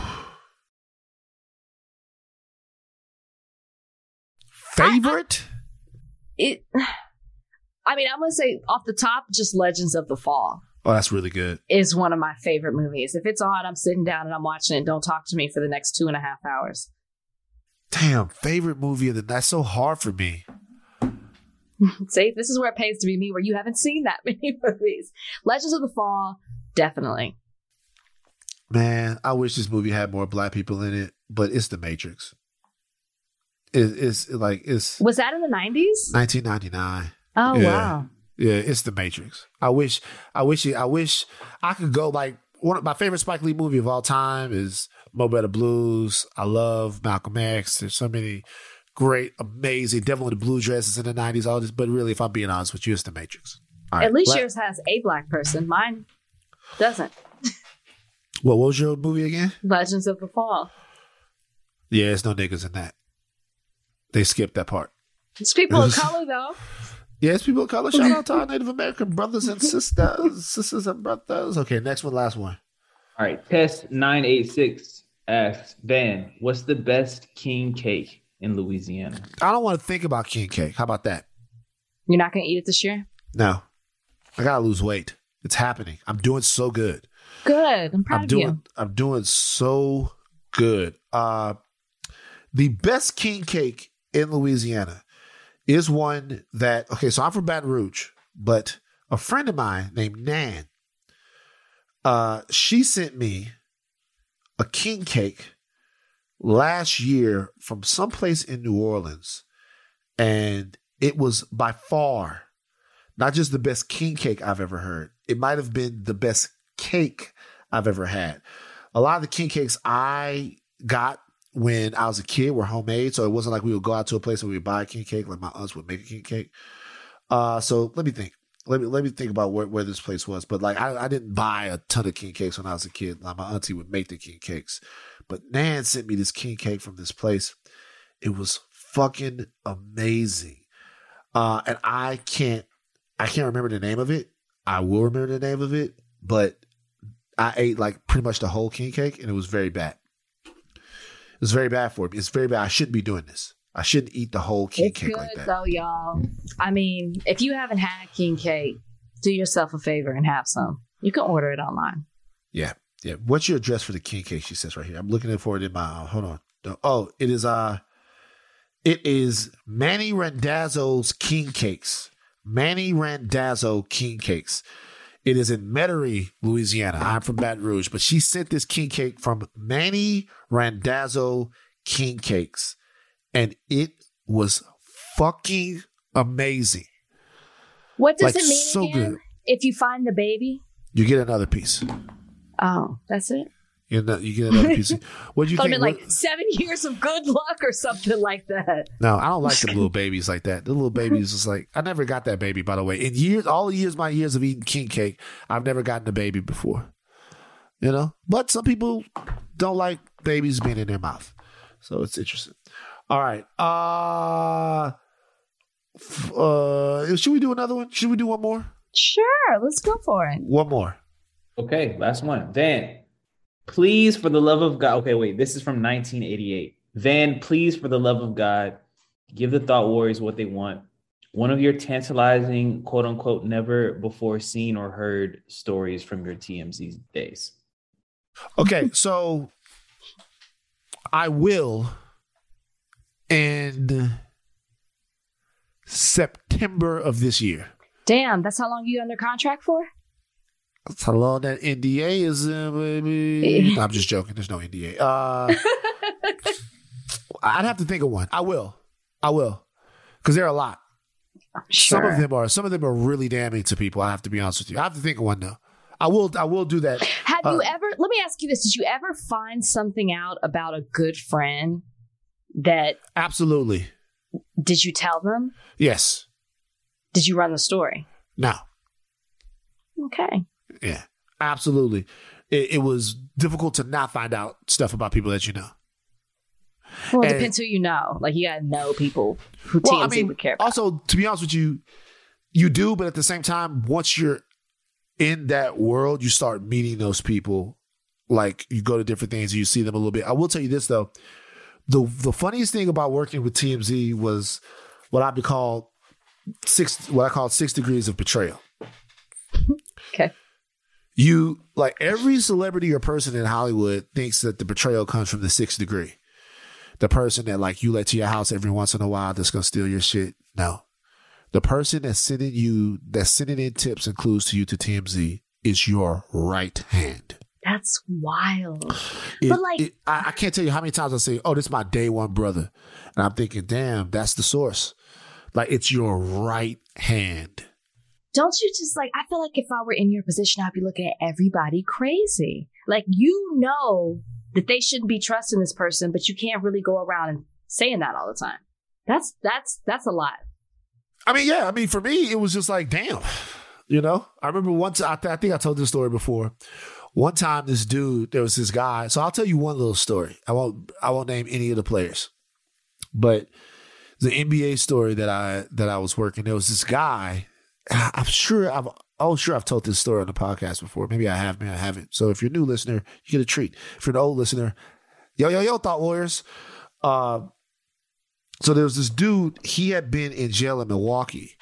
Favorite? I'm going to say off the top, just Legends of the Fall. Oh, that's really good. Is one of my favorite movies. If it's on, I'm sitting down and I'm watching it. Don't talk to me for the next 2.5 hours. Damn, favorite movie of the night. That's so hard for me. See, this is where it pays to be me, where you haven't seen that many movies. Legends of the Fall, definitely. Man, I wish this movie had more black people in it, but it's The Matrix. Was that in the 90s? 1999. Oh, yeah. wow. Yeah, it's The Matrix. I wish I could go like one of my favorite Spike Lee movie of all time is Mo Better Blues. I love Malcolm X. There's so many great, amazing Devil in the Blue Dresses in the 90s, all this. But really, if I'm being honest with you, it's The Matrix. All right, At least yours has a black person. Mine doesn't. What was your movie again? Legends of the Fall. Yeah, there's no niggas in that. They skipped that part. It's people of color, though. Yeah, it's people of color. Shout out to our Native American brothers and sisters and brothers. Okay, next one, last one. All right, Test 986 asks, Van, what's the best king cake in Louisiana? I don't want to think about king cake. How about that? You're not going to eat it this year? No. I got to lose weight. It's happening. I'm doing so good. Good. I'm proud of you. I'm doing so good. The best king cake in Louisiana is one that, okay, so I'm from Baton Rouge, but a friend of mine named Nan, she sent me a king cake last year from someplace in New Orleans, and it was by far not just the best king cake I've ever heard. It might have been the best cake I've ever had. A lot of the king cakes I got when I was a kid were homemade, so it wasn't like we would go out to a place and we would buy a king cake, like my aunts would make a king cake. So let me think. Let me think about where this place was. But like I didn't buy a ton of king cakes when I was a kid. Like my auntie would make the king cakes. But Nan sent me this king cake from this place. It was fucking amazing. And I can't remember the name of it. I will remember the name of it, but I ate like pretty much the whole king cake and it was very bad. It was very bad for me. It's very bad. I shouldn't be doing this. I shouldn't eat the whole king cake like that. It's good though, y'all. I mean, if you haven't had king cake, do yourself a favor and have some. You can order it online. Yeah. Yeah. What's your address for the king cake? She says right here. I'm looking for it in my, hold on. Oh, it is Manny Randazzo's King Cakes. Manny Randazzo King Cakes. It is in Metairie, Louisiana. I'm from Baton Rouge, but she sent this king cake from Manny Randazzo King Cakes, and it was fucking amazing. What does Like, it mean so again? good. If you find the baby? You get another piece. Oh, that's it? You get another piece. What do you I think? mean, like 7 years of good luck or something like that. No, I don't like the little babies like that. The little babies is like, I never got that baby, by the way. In years, my years of eating king cake, I've never gotten a baby before. You know? But some people don't like babies being in their mouth. So it's interesting. All right. Should we do another one? Should we do one more? Sure, let's go for it. One more. Okay, last one. Van, please, for the love of God. Okay, wait, this is from 1988. Van, please, for the love of God, give the Thought Warriors what they want. One of your tantalizing, quote unquote, never before seen or heard stories from your TMZ days. Okay, so I will in September of this year. Damn, that's how long you under contract for? That's how long that NDA is, baby. No, I'm just joking. There's no NDA. I'd have to think of one. I will. Because there are a lot. Sure. Some of them are really damning to people. I have to be honest with you. I have to think of one though. I will do that. Have you ever, let me ask you this. Did you ever find something out about a good friend that... Absolutely. Did you tell them? Yes. Did you run the story? No. Okay. Yeah, absolutely. It was difficult to not find out stuff about people that you know. Well, it depends who you know. Like, you gotta know people who TMZ would care about. Also, to be honest with you, you do, but at the same time, once you're in that world, you start meeting those people. Like, you go to different things and you see them a little bit. I will tell you this, though. The funniest thing about working with TMZ was what I call 6 degrees of betrayal. Okay. You, like, every celebrity or person in Hollywood thinks that the betrayal comes from the 6th degree. The person that, like, you let to your house every once in a while that's going to steal your shit. No. The person that's sending in tips and clues to you to TMZ is your right hand. That's wild. I can't tell you how many times I say, oh, this is my day one brother. And I'm thinking, damn, that's the source. Like, it's your right hand. don't you just like, I feel like if I were in your position, I'd be looking at everybody crazy. Like, you know that they shouldn't be trusting this person, but you can't really go around and saying that all the time. That's a lot. I mean, yeah. I mean, for me, it was just like, damn. You know, I remember one time, I think I told this story before. One time, this dude, there was this guy. So I'll tell you one little story. I won't name any of the players, but the NBA story that I was working. There was this guy. I'm sure I've told this story on the podcast before. Maybe I have, maybe I haven't. So if you're a new listener, you get a treat. If you're an old listener, yo, Thought Warriors. So there was this dude. He had been in jail in Milwaukee.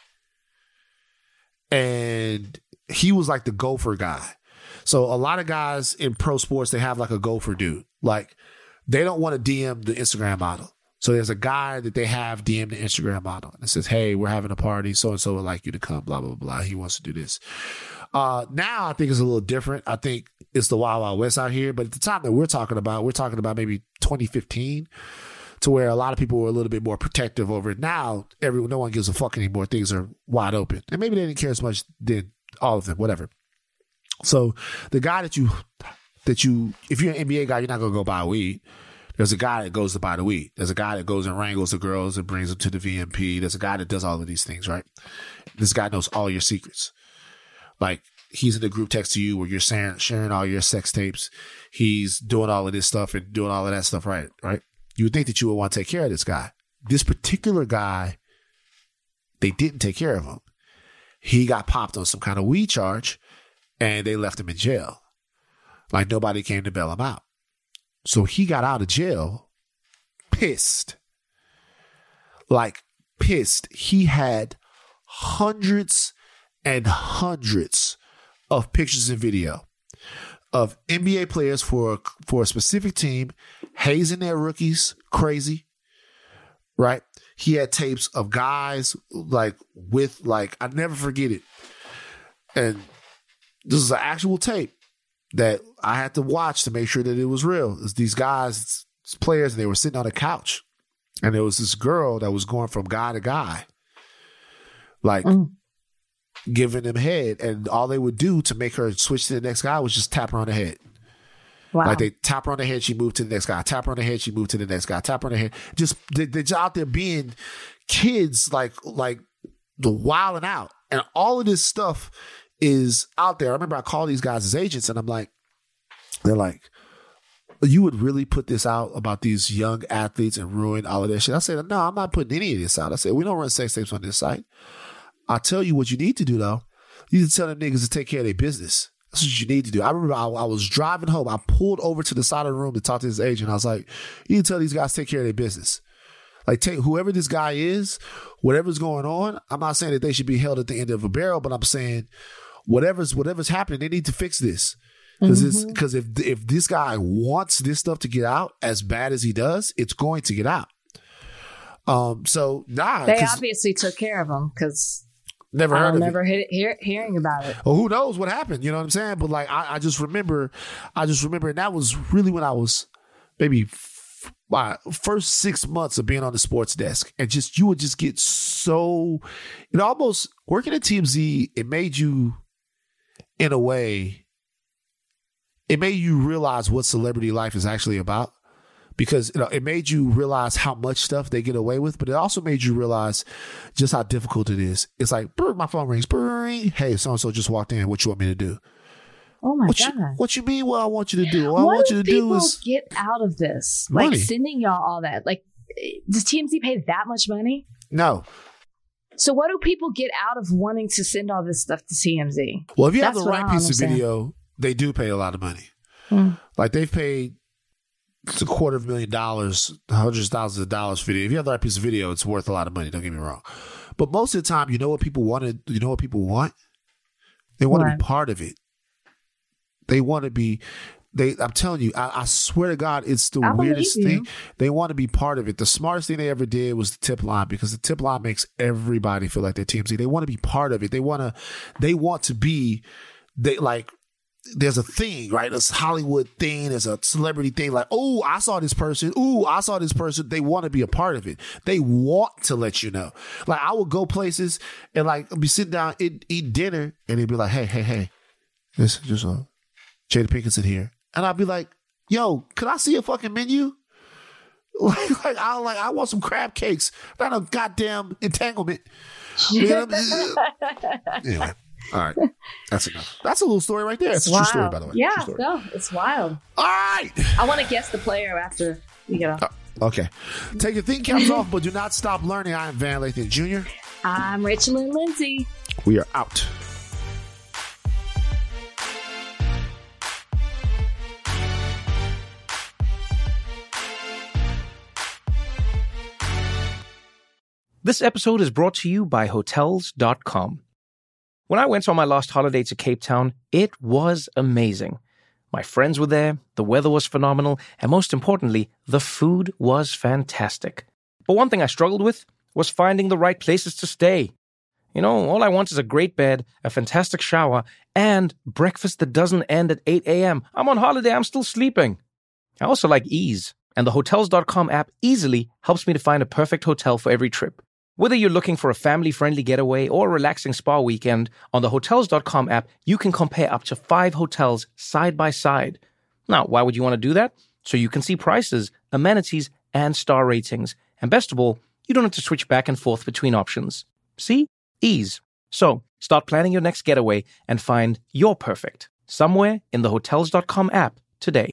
And he was like the gopher guy. So a lot of guys in pro sports, they have like a gopher dude. Like, they don't want to DM the Instagram model. So there's a guy that they have DM the Instagram model. And it says, hey, we're having a party. So-and-so would like you to come, blah, blah, blah. He wants to do this. Now I think it's a little different. I think it's the Wild Wild West out here. But at the time that we're talking about maybe 2015. To where a lot of people were a little bit more protective over it. Now, no one gives a fuck anymore. Things are wide open. And maybe they didn't care as much then, all of them, whatever. So the guy that you, if you're an NBA guy, you're not going to go buy weed. There's a guy that goes to buy the weed. There's a guy that goes and wrangles the girls and brings them to the VMP. There's a guy that does all of these things, right? This guy knows all your secrets. Like, he's in the group text to you where you're sharing all your sex tapes. He's doing all of this stuff and doing all of that stuff, right? You would think that you would want to take care of this guy. This particular guy, they didn't take care of him. He got popped on some kind of weed charge, and they left him in jail. Like, nobody came to bail him out. So he got out of jail pissed. Like, pissed. He had hundreds and hundreds of pictures and video of NBA players for a specific team hazing their rookies crazy, right? He had tapes of guys I'd never forget it. And this is an actual tape that I had to watch to make sure that it was real. It was these guys, players, and they were sitting on a couch. And there was this girl that was going from guy to guy, giving them head, and all they would do to make her switch to the next guy was just tap her on the head. Wow. Like, they tap her on the head, she moved to the next guy. Tap her on the head, she moved to the next guy. Tap her on the head. Just they're just out there being kids, like the wilding out, and all of this stuff is out there. I remember I called these guys as agents, and they're like, you would really put this out about these young athletes and ruin all of that shit? I said, no, I'm not putting any of this out. I said, we don't run sex tapes on this site. I'll tell you what you need to do, though. You need to tell them niggas to take care of their business. That's what you need to do. I remember I was driving home. I pulled over to the side of the room to talk to this agent. I was like, you need to tell these guys to take care of their business. Like, take whoever this guy is, whatever's going on. I'm not saying that they should be held at the end of a barrel, but I'm saying whatever's happening, they need to fix this. Because if this guy wants this stuff to get out as bad as he does, it's going to get out. They obviously took care of him, because never heard of it. Never hearing about it. Well, who knows what happened? You know what I'm saying? But like, I just remember, and that was really when I was maybe my first 6 months of being on the sports desk, and you would just get so, almost working at TMZ. It made you, in a way, it made you realize what celebrity life is actually about. Because it made you realize how much stuff they get away with, but it also made you realize just how difficult it is. It's like, my phone rings. Hey, so-and-so just walked in. What you want me to do? Oh my God. What you mean what I want you to do? What I want you to do is get out of this. Money. Like, sending y'all all that. Like, does TMZ pay that much money? No. So what do people get out of wanting to send all this stuff to TMZ? Well, if you have the right piece of video, they do pay a lot of money. Like, they've paid $250,000, hundreds of thousands of dollars for video. If you have the right piece of video, it's worth a lot of money. Don't get me wrong. But most of the time, you know what people want? They want to be part of it. They want to be. I'm telling you, I swear to God, it's the weirdest thing. They want to be part of it. The smartest thing they ever did was the tip line, because the tip line makes everybody feel like they're TMZ. They want to be part of it. They want to be. there's a thing, right? This Hollywood thing. There's a celebrity thing. Like, oh, I saw this person. Ooh, I saw this person. They want to be a part of it. They want to let you know. Like, I would go places and like be sitting down, eat dinner, and they'd be like, hey, this is just Jada Pinkett here, and I'd be like, yo, could I see a fucking menu? I want some crab cakes, not a goddamn entanglement. You know what I mean? Anyway. All right. That's enough. That's a little story right there. It's a true story, by the way. Yeah, no, it's wild. All right. I want to guess the player after you get off. Okay. Take your thinking caps off, but do not stop learning. I am Van Lathan Jr. I'm Rachel and Lindsay. We are out. This episode is brought to you by Hotels.com. When I went on my last holiday to Cape Town, it was amazing. My friends were there, the weather was phenomenal, and most importantly, the food was fantastic. But one thing I struggled with was finding the right places to stay. You know, all I want is a great bed, a fantastic shower, and breakfast that doesn't end at 8 a.m. I'm on holiday, I'm still sleeping. I also like ease, and the Hotels.com app easily helps me to find a perfect hotel for every trip. Whether you're looking for a family-friendly getaway or a relaxing spa weekend, on the Hotels.com app, you can compare up to 5 hotels side by side. Now, why would you want to do that? So you can see prices, amenities, and star ratings. And best of all, you don't have to switch back and forth between options. See? Ease. So, start planning your next getaway and find your perfect somewhere in the Hotels.com app today.